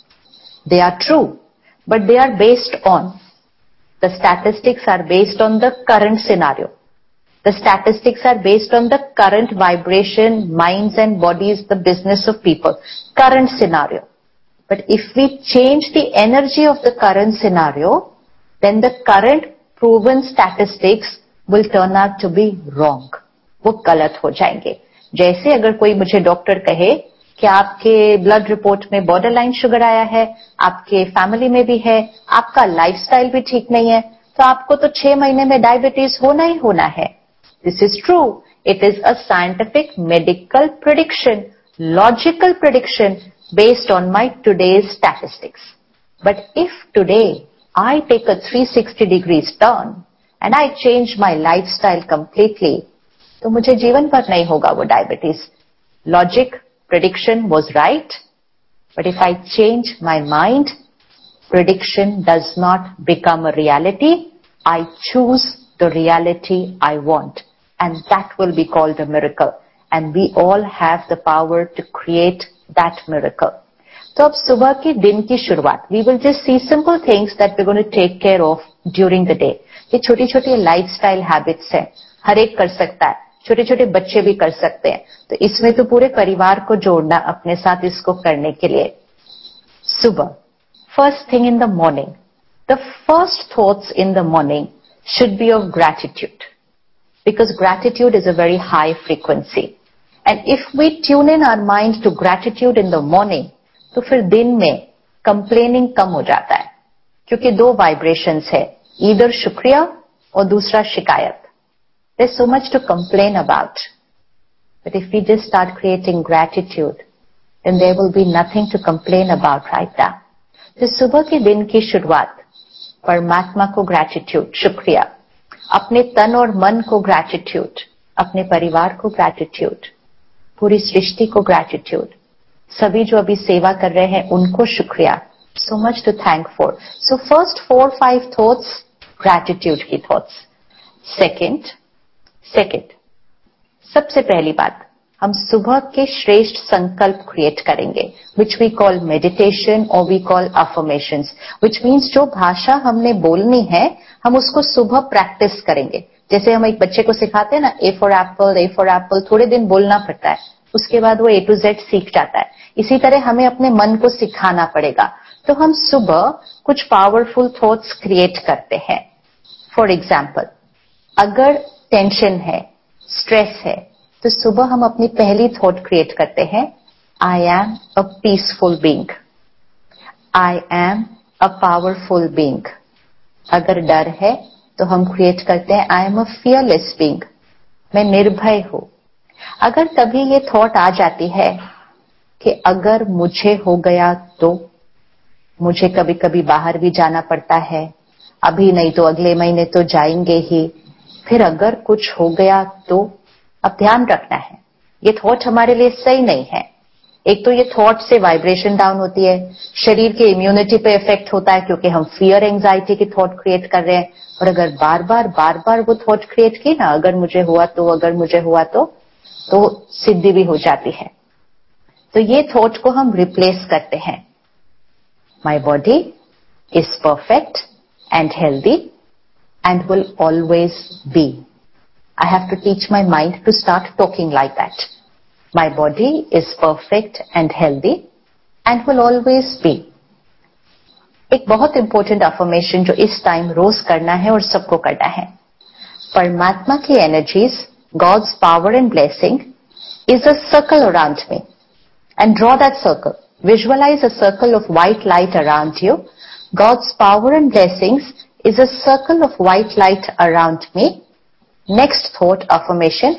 they are true, but they are based on, the statistics are based on the current scenario. The statistics are based on the current vibration, minds and bodies, the business of people, current scenario. But if we change the energy of the current scenario, then the current proven statistics will turn out to be wrong. वो गलत हो जाएंगे. जैसे अगर कोई मुझे doctor कहे कि आपके ब्लड रिपोर्ट में बॉर्डरलाइन शुगर आया है, आपके फैमिली में भी है, आपका लाइफस्टाइल भी ठीक नहीं है, तो आपको तो 6 महीने में डायबिटीज होना ही होना है. This is true. It is a scientific medical prediction, logical prediction based on my today's statistics. But if today I take a 360 degrees turn and I change my lifestyle completely, तो मुझे जीवन भर नहीं होगा वो diabetes. Logic, prediction was right, but if I change my mind, prediction does not become a reality. I choose the reality I want, and that will be called a miracle. And we all have the power to create that miracle. तो अब सुबह के दिन की शुरुआत, we will just see simple things that we're going to take care of during the day. ये छोटी छोटी लाइफस्टाइल हैबिट्स हैं, हर एक कर सकता है, छोटे छोटे बच्चे भी कर सकते हैं. तो इसमें तो पूरे परिवार को जोड़ना अपने साथ इसको करने के लिए. सुबह, first thing in the morning, the first thoughts in the morning should be of gratitude, because gratitude is a very high frequency. And if we tune in our mind to gratitude in the morning, तो फिर दिन में complaining कम हो जाता है, क्योंकि 2 vibrations है, either शुक्रिया और दूसरा शिकायत. There's so much to complain about. But if we just start creating gratitude, then there will be nothing to complain about right now. तो सुबह के दिन की शुरुआत परमात्मा को ग्रैटिट्यूड, शुक्रिया, अपने तन और मन को ग्रैटिट्यूड, अपने परिवार को ग्रैटिट्यूड, पूरी सृष्टि को ग्रैटिट्यूड, सभी जो अभी सेवा कर रहे हैं उनको शुक्रिया. So much to thank for. So first 4-5 thoughts gratitude की थॉट्स. सेकंड, सबसे पहली बात, हम सुबह के श्रेष्ठ संकल्प क्रिएट करेंगे, विच वी कॉल मेडिटेशन और we call affirmations, which means जो भाषा हमने बोलनी है हम उसको सुबह प्रैक्टिस करेंगे. जैसे हम एक बच्चे को सिखाते हैं ना, ए फॉर एप्पल, थोड़े दिन बोलना पड़ता है, उसके बाद वो A to Z सीख जाता है। इसी तरह हमें अपने मन को सिखाना पड़ेगा। तो हम सुबह कुछ पावरफुल थॉट्स क्रिएट करते हैं। फॉर एग्जाम्पल, अगर टेंशन है, स्ट्रेस है, तो सुबह हम अपनी पहली थॉट क्रिएट करते हैं, I am a peaceful being, I am a powerful being. अगर डर है तो हम क्रिएट करते हैं, I am a fearless being, मैं निर्भय हूं। अगर तभी ये थॉट आ जाती है कि अगर मुझे हो गया तो, मुझे कभी कभी बाहर भी जाना पड़ता है, अभी नहीं तो अगले महीने तो जाएंगे ही, फिर अगर कुछ हो गया तो, अब ध्यान रखना है ये थॉट हमारे लिए सही नहीं है। एक तो ये थॉट से वाइब्रेशन डाउन होती है, शरीर के इम्यूनिटी पे इफेक्ट होता है क्योंकि हम फियर एंजाइटी की थॉट क्रिएट कर रहे हैं। और अगर बार बार वो थॉट क्रिएट की ना, अगर मुझे हुआ तो, अगर मुझे हुआ तो सिद्धि भी हो जाती है। तो ये थॉट को हम रिप्लेस करते हैं, my body is perfect and healthy and will always be. I have to teach my mind to start talking like that. My body is perfect and healthy and will always be. एक बहुत important affirmation जो इस time रोज करना है और सबको करना है, परमात्मा की energies, God's power and blessing is a circle around me. And draw that circle. Visualize a circle of white light around you. God's power and blessings is a circle of white light around me. Next thought affirmation,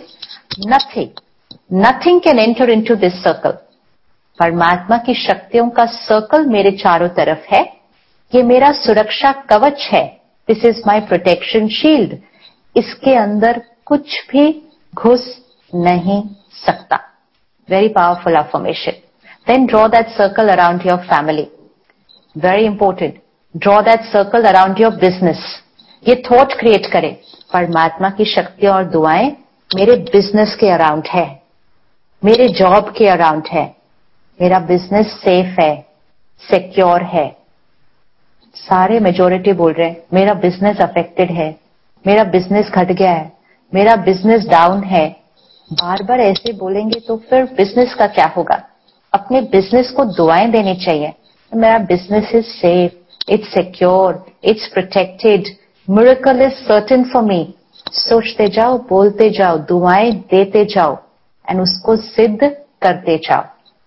nothing can enter into this circle. परमात्मा की शक्तियों का circle मेरे चारों तरफ है, ये मेरा सुरक्षा कवच है। This is my protection shield. इसके अंदर कुछ भी घुस नहीं सकता। Very powerful affirmation. Then draw that circle around your family. Very important, draw that circle around your business. ये थॉट क्रिएट करें, परमात्मा की शक्तियां और दुआएं मेरे बिजनेस के अराउंड है, मेरे जॉब के अराउंड है, मेरा बिजनेस सेफ है, सिक्योर है। सारे मेजोरिटी बोल रहे हैं मेरा बिजनेस अफेक्टेड है, मेरा बिजनेस घट गया है, मेरा बिजनेस डाउन है। बार बार ऐसे बोलेंगे तो फिर बिजनेस का क्या होगा? अपने बिजनेस को दुआएं देनी चाहिए, मेरा business is safe, it's secure, it's protected, miracle is certain for me. सोचते जाओ, बोलते जाओ, दुआएं देते जाओ एंड उसको सिद्ध करते जाओ।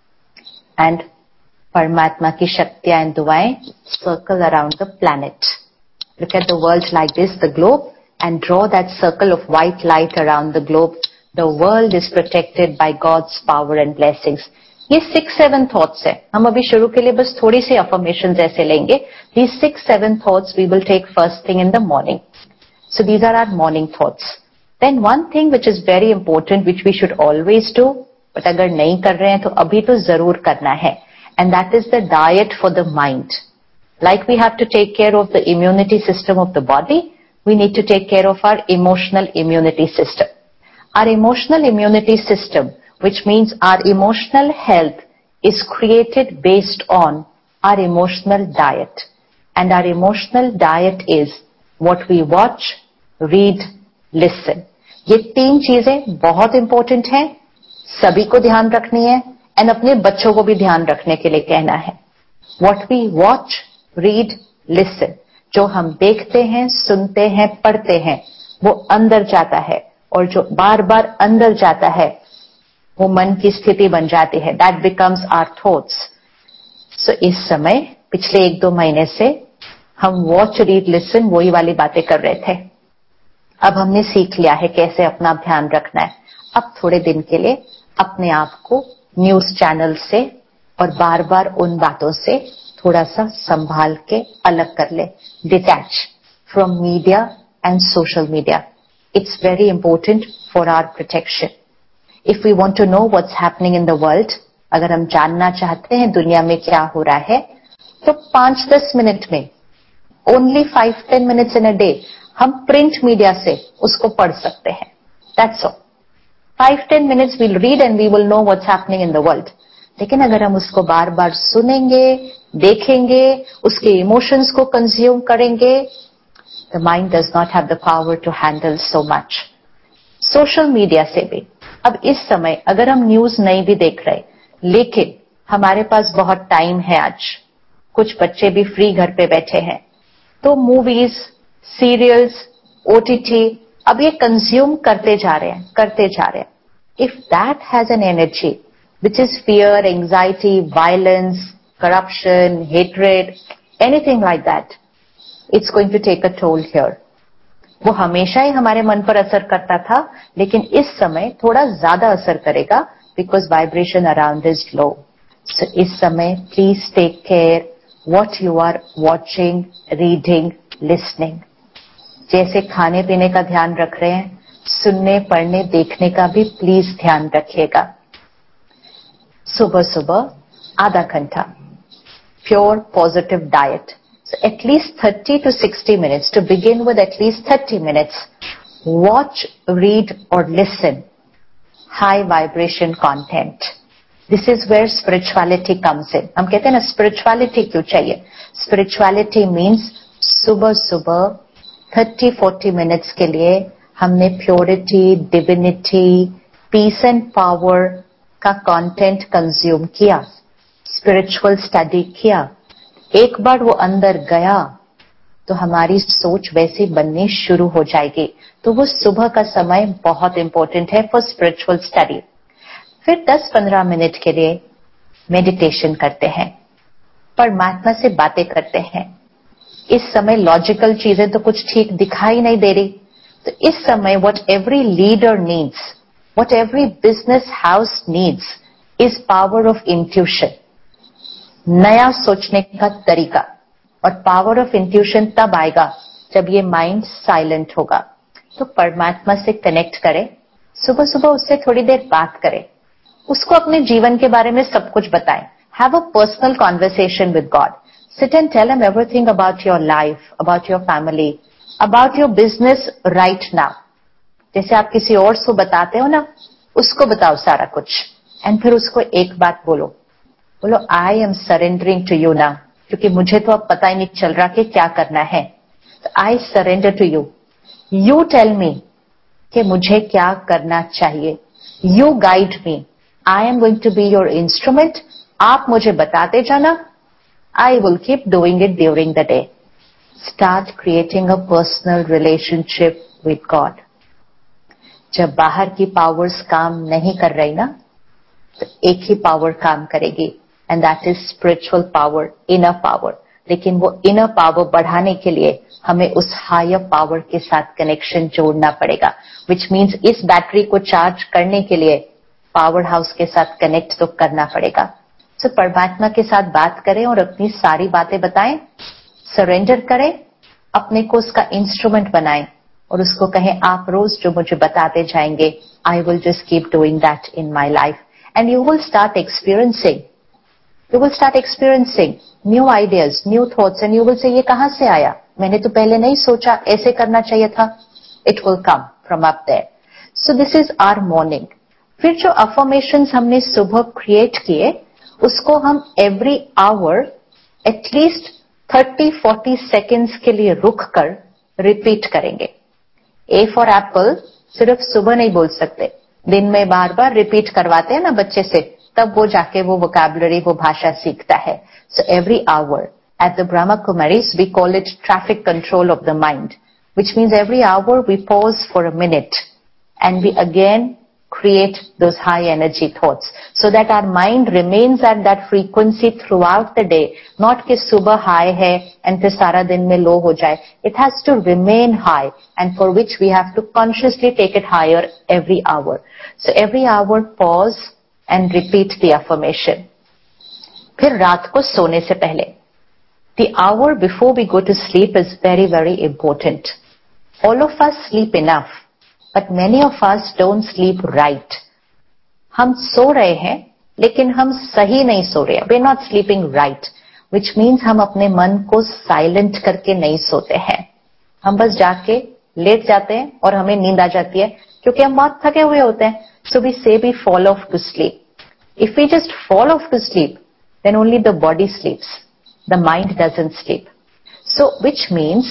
एंड परमात्मा की शक्तियां एंड दुआएं circle around the planet. Look at the world like this, the globe, and draw that circle of white light around the globe. The world is protected by God's power and blessings. ये 6-7 thoughts है। हम अभी शुरू के लिए बस थोड़ी सी affirmations ऐसे लेंगे। These 6-7 thoughts we will take first thing in the morning. So these are our morning thoughts. Then one thing which is very important, which we should always do, but अगर नहीं कर रहे हैं तो अभी तो जरूर करना है, and that is the diet for the mind. Like we have to take care of the immunity system of the body, we need to take care of our emotional immunity system. Our emotional immunity system, which means our emotional health, is created based on our emotional diet. And our emotional diet is what we watch, read, listen. ये 3 चीजें बहुत important हैं, सभी को ध्यान रखनी है and अपने बच्चों को भी ध्यान रखने के लिए कहना है। What we watch, read, listen. जो हम देखते हैं, सुनते हैं, पढ़ते हैं, वो अंदर जाता है, और जो बार बार अंदर जाता है वो मन की स्थिति बन जाती है। That becomes our thoughts. So इस समय पिछले 1-2 महीने से हम वॉच, रीड, लिसन वही वाली बातें कर रहे थे। अब हमने सीख लिया है कैसे अपना ध्यान रखना है। अब थोड़े दिन के लिए अपने आप को न्यूज चैनल से और बार बार उन बातों से थोड़ा सा संभाल के अलग कर ले। Detach from media and social media. It's very important for our protection. If we want to know what's happening in the world, अगर हम जानना चाहते हैं दुनिया में क्या हो रहा है, तो 5-10 मिनट में, only 5-10 minutes in a day, हम प्रिंट मीडिया से उसको पढ़ सकते हैं। That's all. 5-10 minutes we'll read and we will know what's happening in the world. लेकिन अगर हम उसको बार बार सुनेंगे, देखेंगे, उसके इमोशंस को कंज्यूम करेंगे, The mind does not have the power to handle so much. Social media से भी अब इस समय अगर हम न्यूज नहीं भी देख रहे, लेकिन हमारे पास बहुत टाइम है, आज कुछ बच्चे भी फ्री घर पे बैठे हैं, तो मूवीज, सीरियल्स, ओटीटी अब ये कंज्यूम करते जा रहे हैं. If that has an energy which is fear, anxiety, violence, corruption, hatred, anything like that, it's going to take a toll here. वो हमेशा ही हमारे मन पर असर करता था, लेकिन इस समय थोड़ा ज्यादा असर करेगा, because vibration around is low. So इस समय please take care what you are watching, reading, listening. जैसे खाने पीने का ध्यान रख रहे हैं, सुनने, पढ़ने, देखने का भी प्लीज ध्यान रखिएगा. सुबह सुबह आधा घंटा pure positive diet. So at least 30 to 60 minutes, to begin with at least 30 minutes, watch, read or listen high vibration content. This is where spirituality comes in. हम कहते हैं ना spirituality क्यों चाहिए? Spirituality means सुबह सुबह 30-40 minutes के लिए हमने purity, divinity, peace and power का content consume किया, spiritual study किया. एक बार वो अंदर गया तो हमारी सोच वैसी बननी शुरू हो जाएगी. तो वो सुबह का समय बहुत इंपॉर्टेंट है फॉर स्पिरिचुअल स्टडी. फिर 10-15 मिनट के लिए मेडिटेशन करते हैं, परमात्मा से बातें करते हैं. इस समय लॉजिकल चीजें तो कुछ ठीक दिखाई नहीं दे रही, तो इस समय what every leader needs, what every business house needs is power of intuition, नया सोचने का तरीका. और पावर ऑफ इंट्यूशन तब आएगा जब ये माइंड साइलेंट होगा. तो परमात्मा से कनेक्ट करें, सुबह सुबह उससे थोड़ी देर बात करें, उसको अपने जीवन के बारे में सब कुछ बताएं. Have a personal conversation with God. Sit and tell him everything about your life, about your family, about your business right now. जैसे आप किसी और को बताते हो ना, उसको बताओ सारा कुछ. एंड फिर उसको एक बात बोलो, I am surrendering to you now, क्योंकि मुझे तो अब पता ही नहीं चल रहा कि क्या करना है. तो I surrender to you, you tell me कि मुझे क्या करना चाहिए, you guide me, I am going to be your instrument. आप मुझे बताते जाना, I will keep doing it during the day. Start creating a personal relationship with God. जब बाहर की पावर्स काम नहीं कर रही ना, तो एक ही पावर काम करेगी, and that is spiritual power, inner power. लेकिन वो इनर पावर बढ़ाने के लिए हमें उस हायर पावर के साथ कनेक्शन जोड़ना पड़ेगा, विच मीन्स इस बैटरी को चार्ज करने के लिए पावर हाउस के साथ कनेक्ट तो करना पड़ेगा. तो परमात्मा के साथ बात करें और अपनी सारी बातें बताएं, सरेंडर करें, अपने को उसका इंस्ट्रूमेंट बनाएं और उसको कहें आप रोज जो मुझे बताते जाएंगे, I will just keep doing that in my life. And you will start experiencing new ideas, new thoughts, and you will say, ये कहां से आया? मैंने तो पहले नहीं सोचा, ऐसे करना चाहिए था. It will come from up there. So this is our morning. फिर जो affirmations हमने सुबह create किए, उसको हम every hour at least 30-40 seconds के लिए रुक कर repeat करेंगे. A for apple सिर्फ सुबह नहीं बोल सकते, दिन में बार बार रिपीट करवाते हैं ना बच्चे से, तब वो जाके वो वोकैबुलरी, वो भाषा सीखता है. So every hour at the Brahma Kumaris we call it traffic control of the mind, which means every hour we pause for a minute and we again create those high energy thoughts so that our mind remains at that frequency throughout the day. Not कि सुबह high है and फिर सारा दिन में low हो जाए. It has to remain high, and for which we have to consciously take it higher every hour. So every hour pause and repeat the affirmation. फिर रात को सोने से पहले, the hour before we go to sleep is very, very important. All of us sleep enough, but many of us don't sleep right. हम सो रहे हैं लेकिन हम सही नहीं सो रहे. We're not sleeping right, which means हम अपने मन को साइलेंट करके नहीं सोते हैं. हम बस जाके लेट जाते हैं और हमें नींद आ जाती है क्योंकि हम बहुत थके हुए होते हैं. So we say we fall off to sleep. If we just fall off to sleep, then only the body sleeps. The mind doesn't sleep. So which means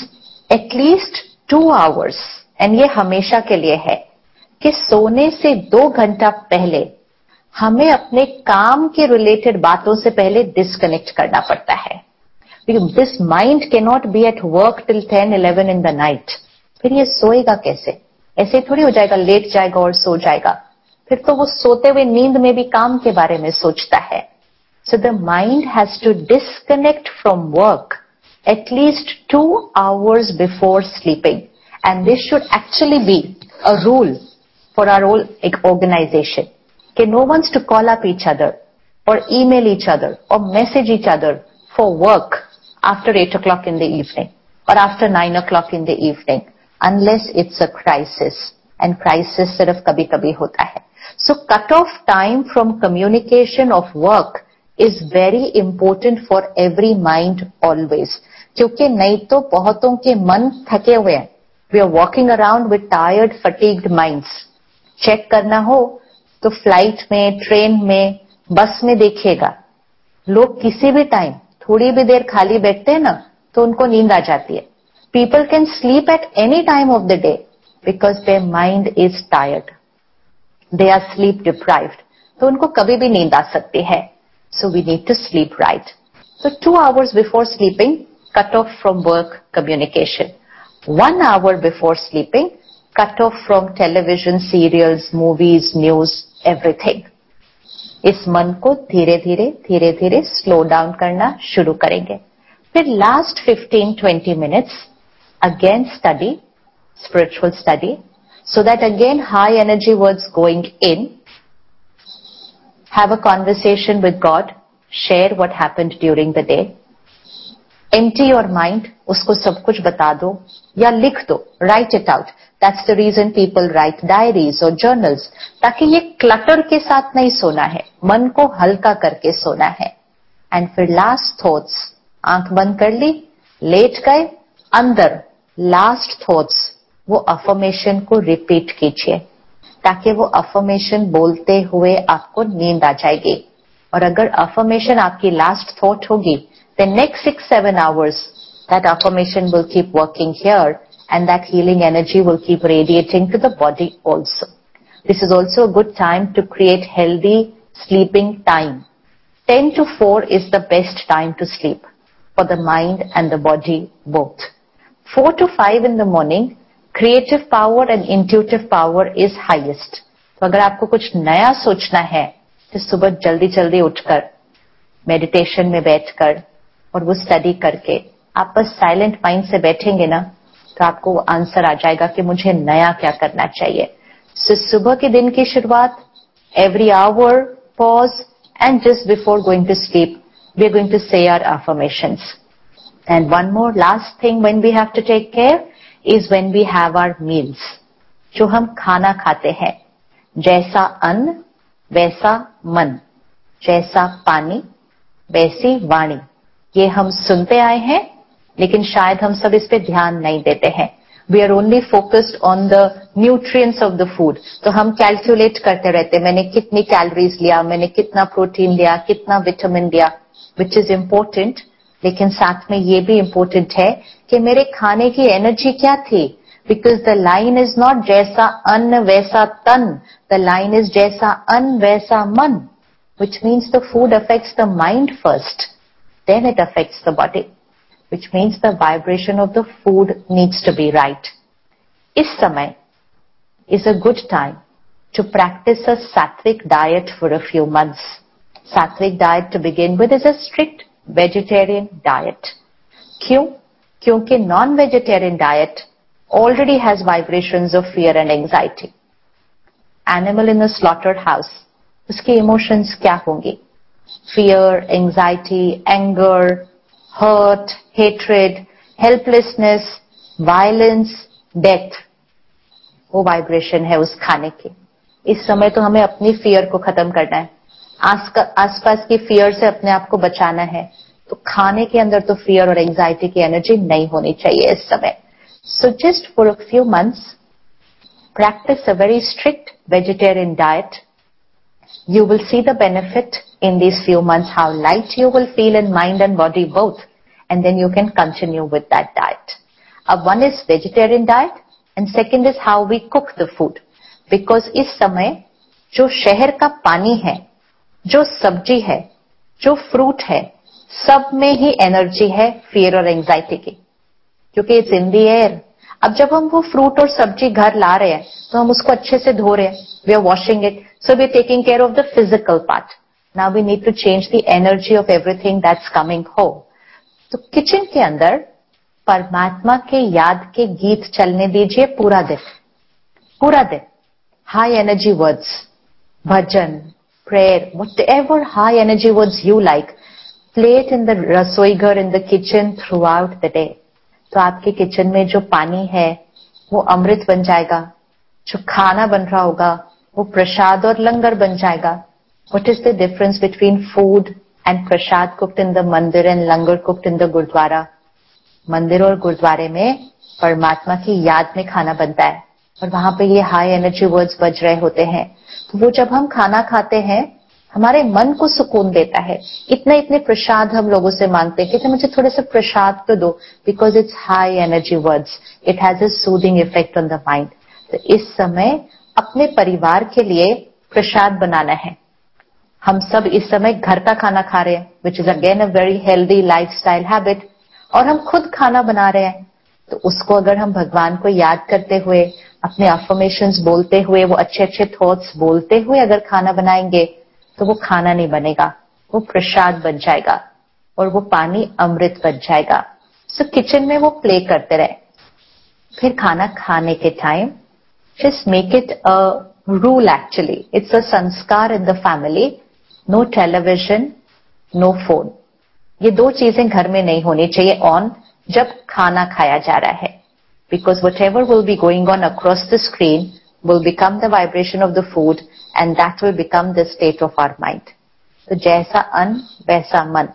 at least 2 hours, and ये हमेशा के लिए है कि सोने से 2 घंटा पहले हमें अपने काम के रिलेटेड बातों से पहले डिस्कनेक्ट करना पड़ता है. This mind can not be at work till 10-11 in the night. फिर ये सोएगा कैसे? ऐसे थोड़ी हो जाएगा, लेट जाएगा और सो जाएगा. फिर तो वो सोते हुए नींद में भी काम के बारे में सोचता है. So the mind has to disconnect from work at least 2 hours before sleeping. And this should actually be a rule for our whole organisation कि no one's to call up each other or email each other or message each other for work after 8 o'clock in the evening or after 9 o'clock in the evening unless it's a crisis, and crisis sirf kabhi kabhi hota hai. So cut off time from communication of work is very important for every mind always, kyunki nahi to bahuton ke man thake hue hain. We are walking around with tired, fatigued minds. Check karna ho तो flight में, train में, bus में देखिएगा, लोग किसी भी time थोड़ी भी देर खाली बैठते हैं ना तो उनको नींद आ जाती है. People can sleep at any time of the day because their mind is tired, they are sleep deprived. तो उनको कभी भी नींद आ सकती है. So we need to sleep right. So 2 hours before sleeping, cut off from work communication. 1 hour before sleeping, cut off from television, serials, movies, news, everything. इस मन को धीरे धीरे स्लो डाउन करना शुरू करेंगे. फिर last 15-20 minutes again study, spiritual study, so that again high energy words going in, have a conversation with God, share what happened during the day, empty your mind, उसको सब कुछ बता दो या लिख दो, write it out. That's the reason people write diaries or journals, ताकि ये क्लटर के साथ नहीं सोना है, मन को हल्का करके सोना है. एंड फिर लास्ट थॉट्स, आंख बंद कर ली, लेट गए, अंदर लास्ट थॉट्स वो अफर्मेशन को रिपीट कीजिए ताकि वो अफर्मेशन बोलते हुए आपको नींद आ जाएगी. और अगर अफर्मेशन आपकी लास्ट थॉट होगी, the next 6-7 hours that affirmation will keep working here and that healing energy will keep radiating to the body also. This is also a good time to create healthy sleeping time. 10 to 4 is the best time to sleep for the mind and the body both. 4 to 5 in the morning, creative power and intuitive power is highest. तो अगर आपको कुछ नया सोचना है तो सुबह जल्दी जल्दी उठकर मेडिटेशन में बैठकर और वो स्टडी करके आप बस साइलेंट माइंड से बैठेंगे ना तो आपको वो आंसर आ जाएगा कि मुझे नया क्या करना चाहिए. सो सुबह के दिन की शुरुआत, every hour pause, and just before going to sleep we are going to say our affirmations. And one more last thing when we have to take care is when we have our meals. जो हम खाना खाते हैं, जैसा अन्न वैसा मन, जैसा पानी वैसी वाणी, ये हम सुनते आए हैं लेकिन शायद हम सब इस पे ध्यान नहीं देते हैं. We are only focused on the nutrients of the food. तो हम कैलकुलेट करते रहते, मैंने कितनी कैलोरीज लिया, मैंने कितना प्रोटीन लिया, कितना विटामिन लिया, विच इज इम्पोर्टेंट. लेकिन साथ में ये भी इम्पोर्टेंट है कि मेरे खाने की एनर्जी क्या थी. Because the line is not जैसा अन्न वैसा तन, द लाइन इज जैसा अन्न वैसा मन, which means the food affects the mind first, then it affects the body, which means the vibration of the food needs to be right. Is samay is a good time to practice a sattvic diet for a few months. Sattvic diet to begin with is a strict vegetarian diet. Kyun? Kyunki non-vegetarian diet already has vibrations of fear and anxiety. Animal in a slaughtered house, उसके emotions क्या होंगे? Fear, anxiety, anger, hurt, hatred, helplessness, violence, death, वो vibration है उस खाने की. इस समय तो हमें अपनी फियर को खत्म करना है, आसपास की फियर से अपने आप को बचाना है. तो खाने के अंदर तो फियर और एंजाइटी की एनर्जी नहीं होनी चाहिए इस समय. So just for a few months practice a very strict vegetarian diet. You will see the benefit in these few months, how light you will feel in mind and body both, and then you can continue with that diet. अब one is vegetarian diet and second is how we cook the food, because इस समय जो शहर का पानी है, जो सब्जी है, जो फ्रूट है, सब में ही एनर्जी है फियर और एंजाइटी की, क्योंकि इट्स इन द एयर। अब जब हम वो फ्रूट और सब्जी घर ला रहे हैं तो हम उसको अच्छे से धो रहे हैं, we are washing it, so we are taking care of the physical part. Now we need to change the energy of everything that's coming home. तो किचन के अंदर परमात्मा के याद के गीत चलने दीजिए पूरा दिन, पूरा दिन। High energy words, bhajan, prayer, whatever high energy words you like, play it in the rasoi ghar, in the kitchen throughout the day. तो आपके किचन में जो पानी है वो अमृत बन जाएगा, जो खाना बन रहा होगा वो प्रसाद और लंगर बन जाएगा। What is the difference between food and prasad cooked in the mandir and langar cooked in the gurudwara? मंदिर और गुरुद्वारे में परमात्मा की याद में खाना बनता है और वहां पे ये हाई एनर्जी वर्ड्स बज रहे होते हैं। तो वो जब हम खाना खाते हैं हमारे मन को सुकून देता है। इतने प्रसाद हम लोगों से मांगते हैं कि मुझे थोड़े से प्रसाद तो दो, because it's high energy words, it has a soothing effect on the mind. तो इस समय अपने परिवार के लिए प्रसाद बनाना है। हम सब इस समय घर का खाना खा रहे हैं, which is again a very healthy lifestyle habit, और हम खुद खाना बना रहे हैं। तो उसको अगर हम भगवान को याद करते हुए, अपने अफर्मेशंस बोलते हुए, वो अच्छे अच्छे थॉट्स बोलते हुए अगर खाना बनाएंगे तो वो खाना नहीं बनेगा, वो प्रसाद बन जाएगा और वो पानी अमृत बन जाएगा। सो किचन में वो प्ले करते रहे। फिर खाना खाने के time just make it a rule, actually it's a sanskar in the family, no television, no phone. ये दो चीजें घर में नहीं होनी चाहिए ऑन जब खाना खाया जा रहा है, because whatever will be going on across the screen will become the vibration of the food and that will become the state of our mind. तो जैसा अन्न वैसा मन।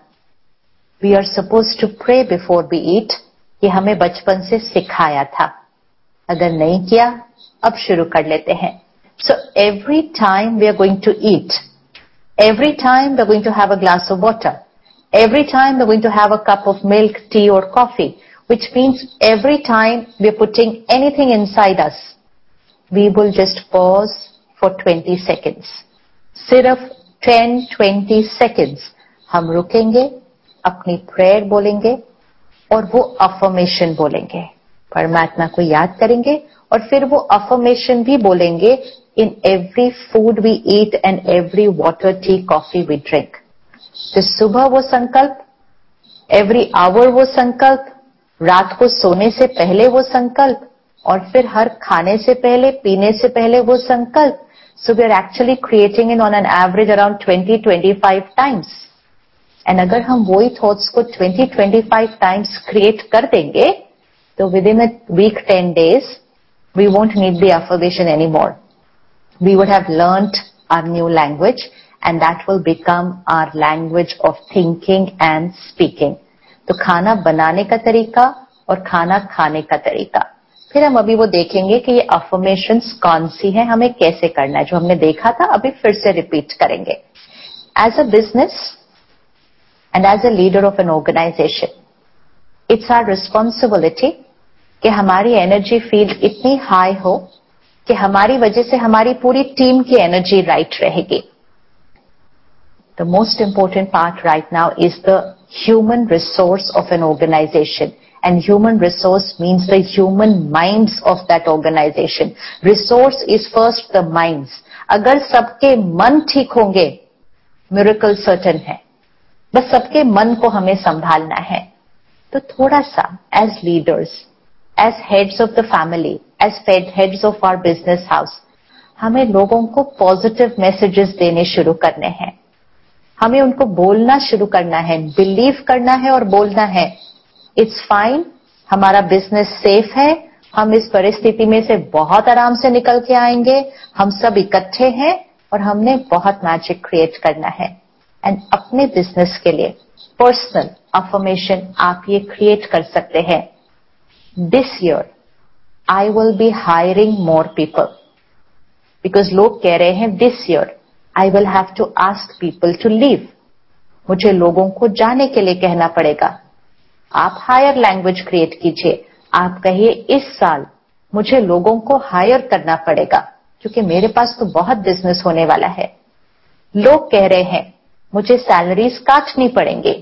We are supposed to pray before we eat, ये हमें बचपन से सिखाया था। अगर नहीं किया अब शुरू कर लेते हैं। So every time we are going to eat, every time we are going to have a glass of water, every time we are going to have a cup of milk, tea or coffee, which means every time we are putting anything inside us, we will just pause for 20 seconds. सिर्फ 10-20 seconds हम रुकेंगे, अपनी prayer बोलेंगे और वो affirmation बोलेंगे, परमात्मा को याद करेंगे और फिर वो अफर्मेशन भी बोलेंगे in every food we eat and every water, tea, coffee we drink. तो सुबह वो संकल्प, every hour वो संकल्प, रात को सोने से पहले वो संकल्प और फिर हर खाने से पहले, पीने से पहले वो संकल्प। So we are actually creating in on an average around 20-25 times. And अगर हम वही थॉट्स को 20-25 टाइम्स क्रिएट कर देंगे तो within a week 10 days we won't need the affirmation any more. We would have learned our new language and that will become our language of thinking and speaking. तो खाना बनाने का तरीका और खाना खाने का तरीका, फिर हम अभी वो देखेंगे कि ये अफर्मेशंस कौन सी है, हमें कैसे करना है। जो हमने देखा था अभी फिर से रिपीट करेंगे। As a business and as a leader of an organisation, it's our responsibility कि हमारी एनर्जी फील्ड इतनी हाई हो कि हमारी वजह से हमारी पूरी टीम की एनर्जी राइट रहेगी। The most important part right now is the human resource of an organisation. And human resource means the human minds of that organization. Resource is first the minds. अगर सबके मन ठीक होंगे, miracle certain है। बस सबके मन को हमें संभालना है। तो थोड़ा सा as leaders, as heads of the family, as heads of our business house, हमें लोगों को पॉजिटिव मैसेजेस देने शुरू करने हैं। हमें उनको बोलना शुरू करना है, बिलीव करना है और बोलना है इट्स फाइन, हमारा बिजनेस सेफ है, हम इस परिस्थिति में से बहुत आराम से निकल के आएंगे, हम सब इकट्ठे हैं और हमने बहुत मैजिक क्रिएट करना है। एंड अपने बिजनेस के लिए पर्सनल अफर्मेशन आप ये क्रिएट कर सकते हैं, this year I will be hiring more people, because लोग कह रहे हैं this year I will have to ask people to leave, मुझे लोगों को जाने के लिए कहना पड़ेगा। आप हायर लैंग्वेज क्रिएट कीजिए, आप कहिए इस साल मुझे लोगों को हायर करना पड़ेगा क्योंकि मेरे पास तो बहुत बिजनेस होने वाला है। लोग कह रहे हैं मुझे सैलरीज काटनी पड़ेंगे।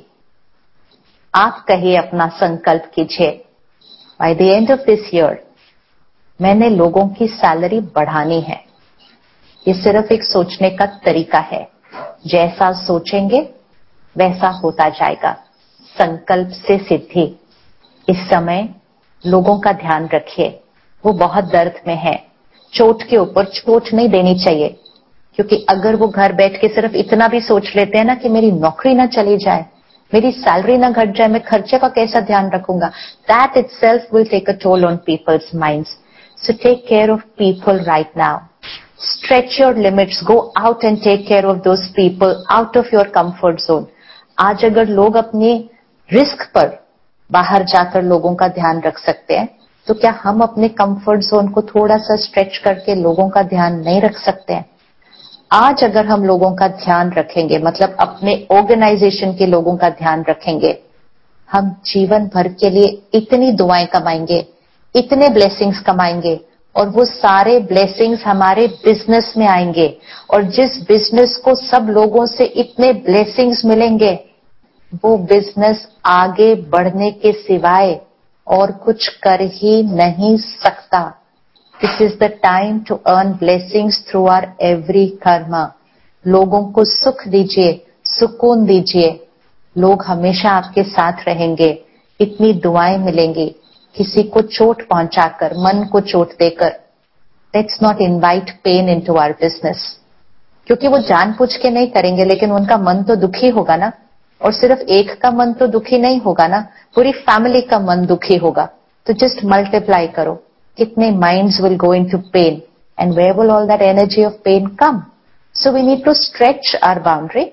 आप कहिए, अपना संकल्प कीजिए, by the end of this year मैंने लोगों की सैलरी बढ़ानी है। ये सिर्फ एक सोचने का तरीका है। जैसा सोचेंगे वैसा होता जाएगा। संकल्प से सिद्धि। इस समय लोगों का ध्यान रखिए, वो बहुत दर्द में है। चोट के ऊपर चोट नहीं देनी चाहिए, क्योंकि अगर वो घर बैठ के सिर्फ इतना भी सोच लेते हैं ना कि मेरी नौकरी ना चली जाए, मेरी सैलरी ना घट जाए, मैं खर्चे का कैसा ध्यान रखूंगा, that itself will take a toll on people's minds. So take care of people right now. Stretch your limits. Go out and take care of those people out of your comfort zone. आज अगर लोग अपने risk पर बाहर जाकर लोगों का ध्यान रख सकते हैं, तो क्या हम अपने कंफर्ट जोन को थोड़ा सा स्ट्रेच करके लोगों का ध्यान नहीं रख सकते हैं? आज अगर हम लोगों का ध्यान रखेंगे, मतलब अपने ऑर्गेनाइजेशन के लोगों का ध्यान रखेंगे, हम जीवन भर के लिए इतनी दुआएं कमाएंगे, इतने ब्लेसिंग्स कमाएंगे, और वो सारे ब्लेसिंग्स हमारे बिजनेस में आएंगे। और जिस बिजनेस को सब लोगों से इतने ब्लेसिंग्स मिलेंगे, वो बिजनेस आगे बढ़ने के सिवाय और कुछ कर ही नहीं सकता। This is the time to earn blessings through our every karma. लोगों को सुख दीजिए, सुकून दीजिए। लोग हमेशा आपके साथ रहेंगे, इतनी दुआएं मिलेंगी। किसी को चोट पहुंचाकर, मन को चोट देकर, let's not invite pain into our business, क्योंकि वो जानबूझ के नहीं करेंगे, लेकिन उनका मन तो दुखी होगा ना। और सिर्फ एक का मन तो दुखी नहीं होगा ना, पूरी फैमिली का मन दुखी होगा। तो जस्ट मल्टीप्लाई करो, कितने minds will go into pain, and where will all that energy of pain come? So we need to stretch our boundary.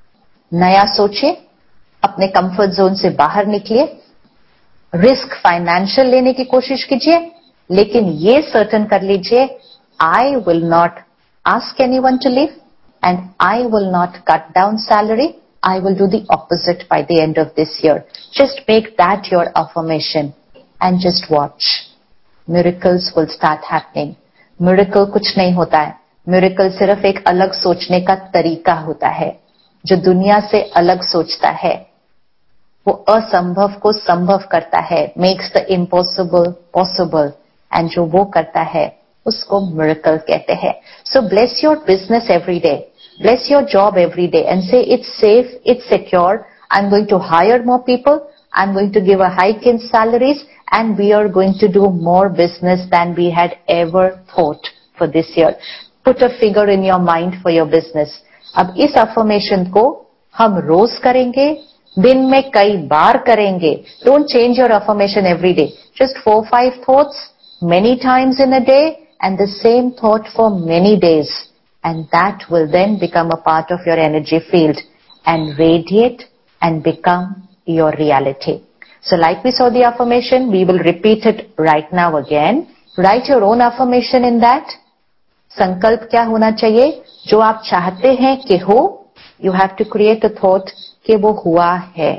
नया सोचिए, अपने कंफर्ट जोन से बाहर निकलिए, रिस्क फाइनेंशियल लेने की कोशिश कीजिए, लेकिन ये सर्टन कर लीजिए, I will not ask anyone to leave and I will not cut down salary. I will do the opposite by the end of this year. Just make that your affirmation and just watch. Miracles will start happening. Miracle कुछ नहीं होता है. Miracle सिर्फ एक अलग सोचने का तरीका होता है. जो दुनिया से अलग सोचता है, वो असंभव को संभव करता है, makes the impossible possible, and जो वो करता है उसको miracle कहते हैं. So bless your business every day. Bless your job every day and say it's safe, it's secure. I'm going to hire more people. I'm going to give a hike in salaries, and we are going to do more business than we had ever thought for this year. Put a figure in your mind for your business. अब इस affirmation को हम रोज करेंगे, दिन में कई बार करेंगे. Don't change your affirmation every day. Just 4-5 thoughts many times in a day, and the same thought for many days. And that will then become a part of your energy field and radiate and become your reality. So like we saw the affirmation, we will repeat it right now again. Write your own affirmation in that. संकल्प क्या होना चाहिए? जो आप चाहते हैं कि हो, you have to create a thought कि वो हुआ है.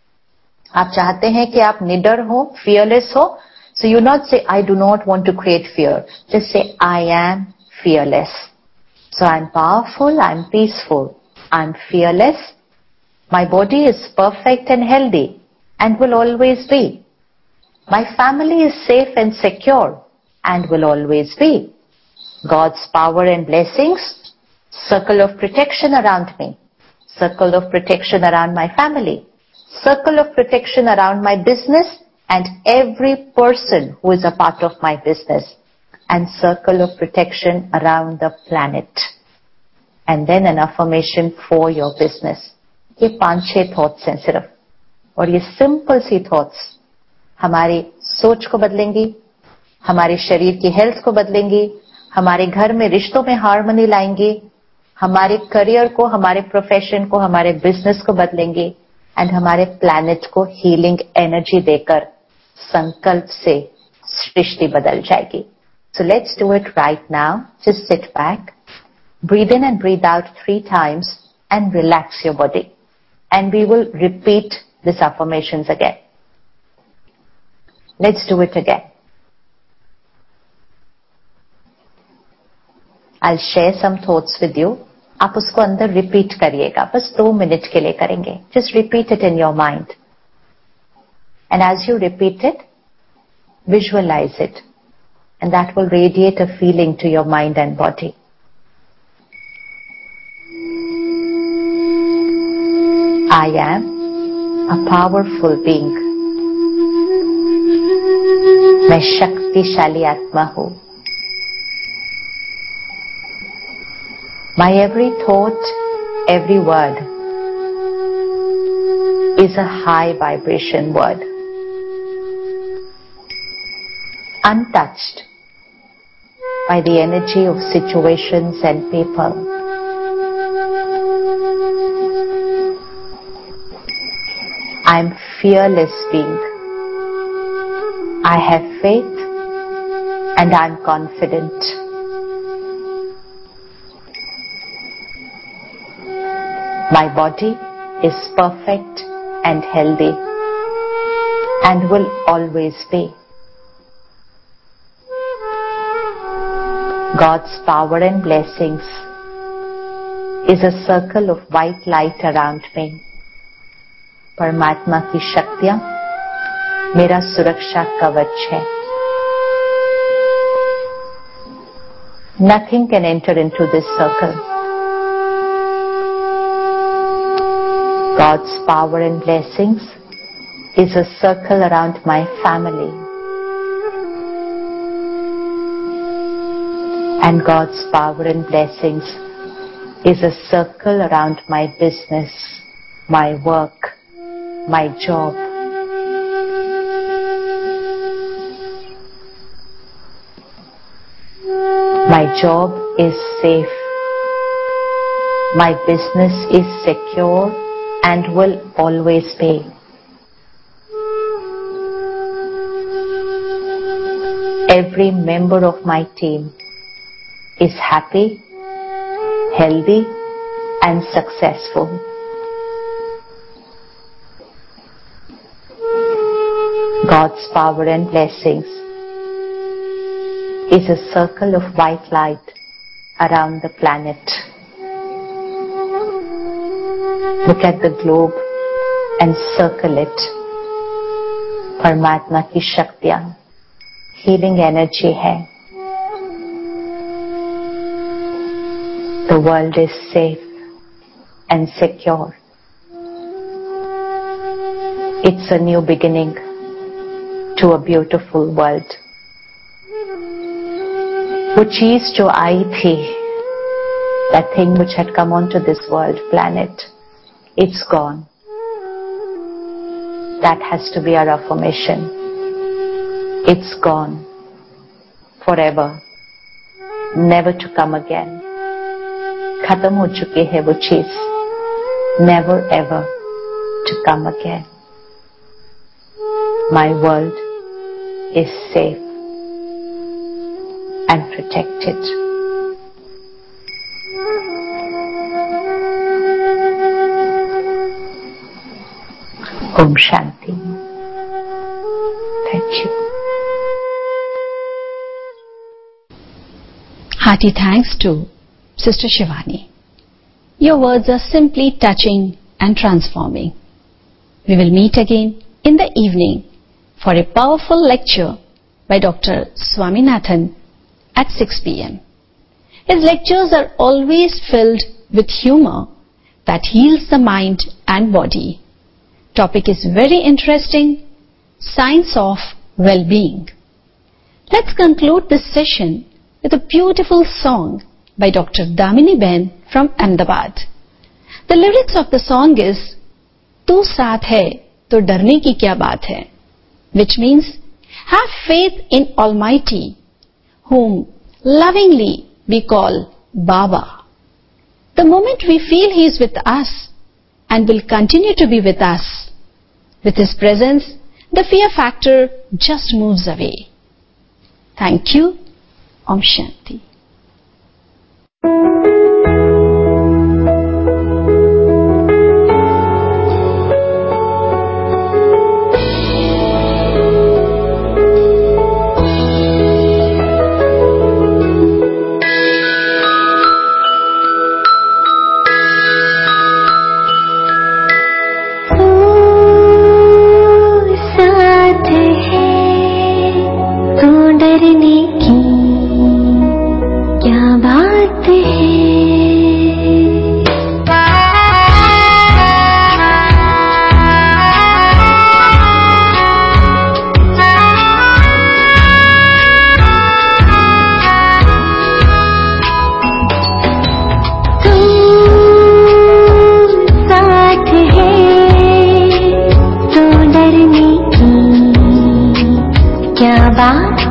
आप चाहते हैं कि आप निडर हो, fearless हो, so you not say I do not want to create fear. Just say I am fearless. So I'm powerful, I'm peaceful, I'm fearless. My body is perfect and healthy and will always be. My family is safe and secure and will always be. God's power and blessings, circle of protection around me, circle of protection around my family, circle of protection around my business and every person who is a part of my business, and circle of protection around the planet. And then an affirmation for your business. ये 5-6 thoughts हैं सिर्फ, और ये simple सी thoughts हमारी सोच को बदलेंगी, हमारे शरीर की हेल्थ को बदलेंगी, हमारे घर में रिश्तों में हार्मनी लाएंगी, हमारे करियर को, हमारे प्रोफेशन को, हमारे बिजनेस को बदलेंगी, एंड हमारे प्लैनेट को हीलिंग एनर्जी देकर संकल्प से सृष्टि बदल जाएगी. So let's do it right now. Just sit back, breathe in and breathe out 3 times and relax your body. And we will repeat these affirmations again. Let's do it again. I'll share some thoughts with you. आप उसको अंदर repeat करिएगा, बस 2 minute के लिए करेंगे. Just repeat it in your mind. And as you repeat it, visualize it. And that will radiate a feeling to your mind and body. I am a powerful being. मैं शक्तिशाली आत्मा हूँ. My every thought, every word is a high vibration word. Untouched by the energy of situations and people. I'm fearless being. I have faith and I'm confident. My body is perfect and healthy and will always be. God's power and blessings is a circle of white light around me. परमात्मा की शक्तियां मेरा सुरक्षा कवच है. Nothing can enter into this circle. God's power and blessings is a circle around my family. And God's power and blessings is a circle around my business, my work, my job. My job is safe. My business is secure and will always be. Every member of my team is happy, healthy, and successful. God's power and blessings is a circle of white light around the planet. Look at the globe and circle it. परमात्मा की शक्तियां healing energy है. The world is safe and secure. It's a new beginning to a beautiful world. वो चीज जो आई थी, that thing which had come onto this world planet, it's gone. That has to be our affirmation. It's gone forever, never to come again. खत्म हो चुकी है वो चीज, never ever to come again. My world is safe and protected. Om Shanti. Thank you. Hearty thanks to Sister Shivani. Your words are simply touching and transforming. We will meet again in the evening for a powerful lecture by Dr. Swaminathan at 6 p.m. His lectures are always filled with humor that heals the mind and body. Topic is very interesting, Science of Well-being. Let's conclude this session with a beautiful song by Dr. Damini Ben from Ahmedabad. The lyrics of the song is "तू साथ है तो डरने की क्या बात है," which means have faith in Almighty, whom lovingly we call Baba. The moment we feel He is with us and will continue to be with us, with His presence, the fear factor just moves away. Thank you. Om Shanti.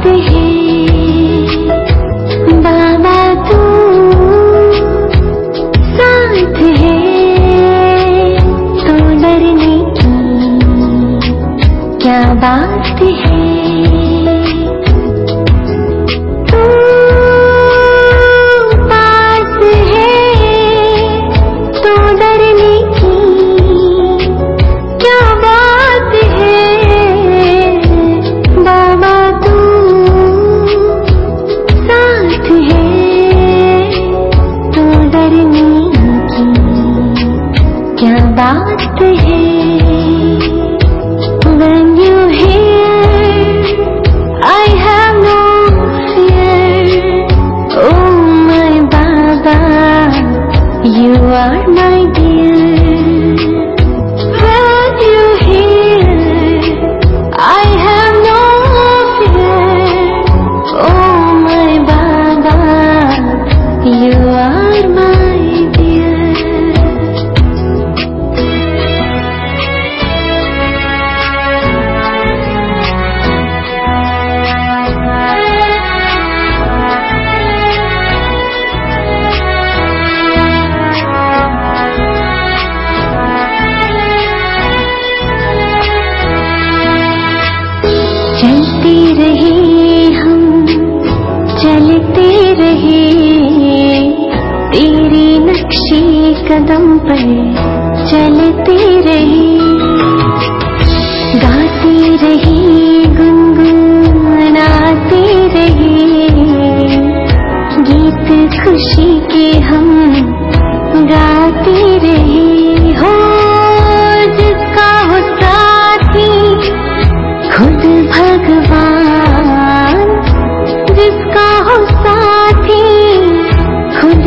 है बाबा तू साथ है तो डरने की क्या बात है तू पास है तो डरने की क्या बात है बाबा तू साथ है तो डरने की क्या बात है When you hear I have no fear Oh my Baba You are my dear When you hear I have no fear Oh my Baba You are my dear चलते रहे हम चलते रहे तेरे नक्शे कदम पर चलते रहे गाते रहे गुनगुनाते रहे गीत खुशी के हम गाते रहे हो जिसका हो साथी खुद भगवान जिसका हो साथी खुद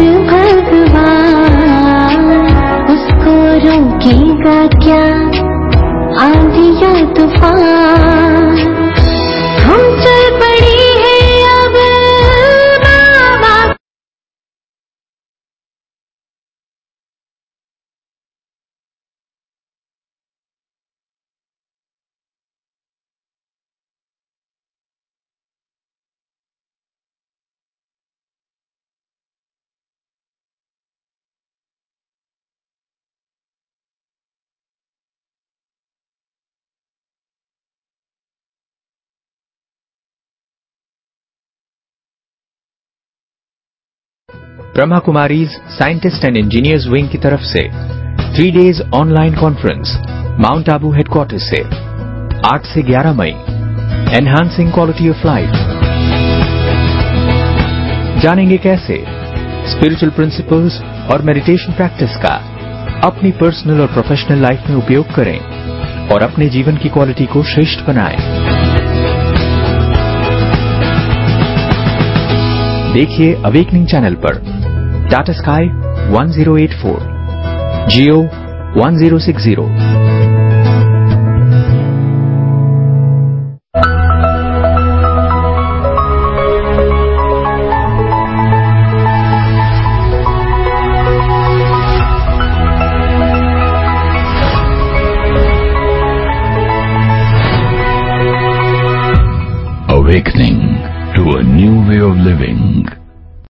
भगवान उसको रोकेगा क्या आंधी या तूफान हम चल पड़े हैं अब Baba Brahma Kumaris scientist and engineers wing की तरफ से 3 days online conference mount Abu headquarter से 8 से 11 मई एनहांसिंग क्वालिटी ऑफ लाइफ। जानेंगे कैसे स्पिरिचुअल प्रिंसिपल्स और मेडिटेशन प्रैक्टिस का अपनी पर्सनल और प्रोफेशनल लाइफ में उपयोग करें और अपने जीवन की क्वालिटी को श्रेष्ठ बनाएं। देखिए अवेकनिंग चैनल पर Tata sky 1084, Jio 1060। Awakening to a new way of living.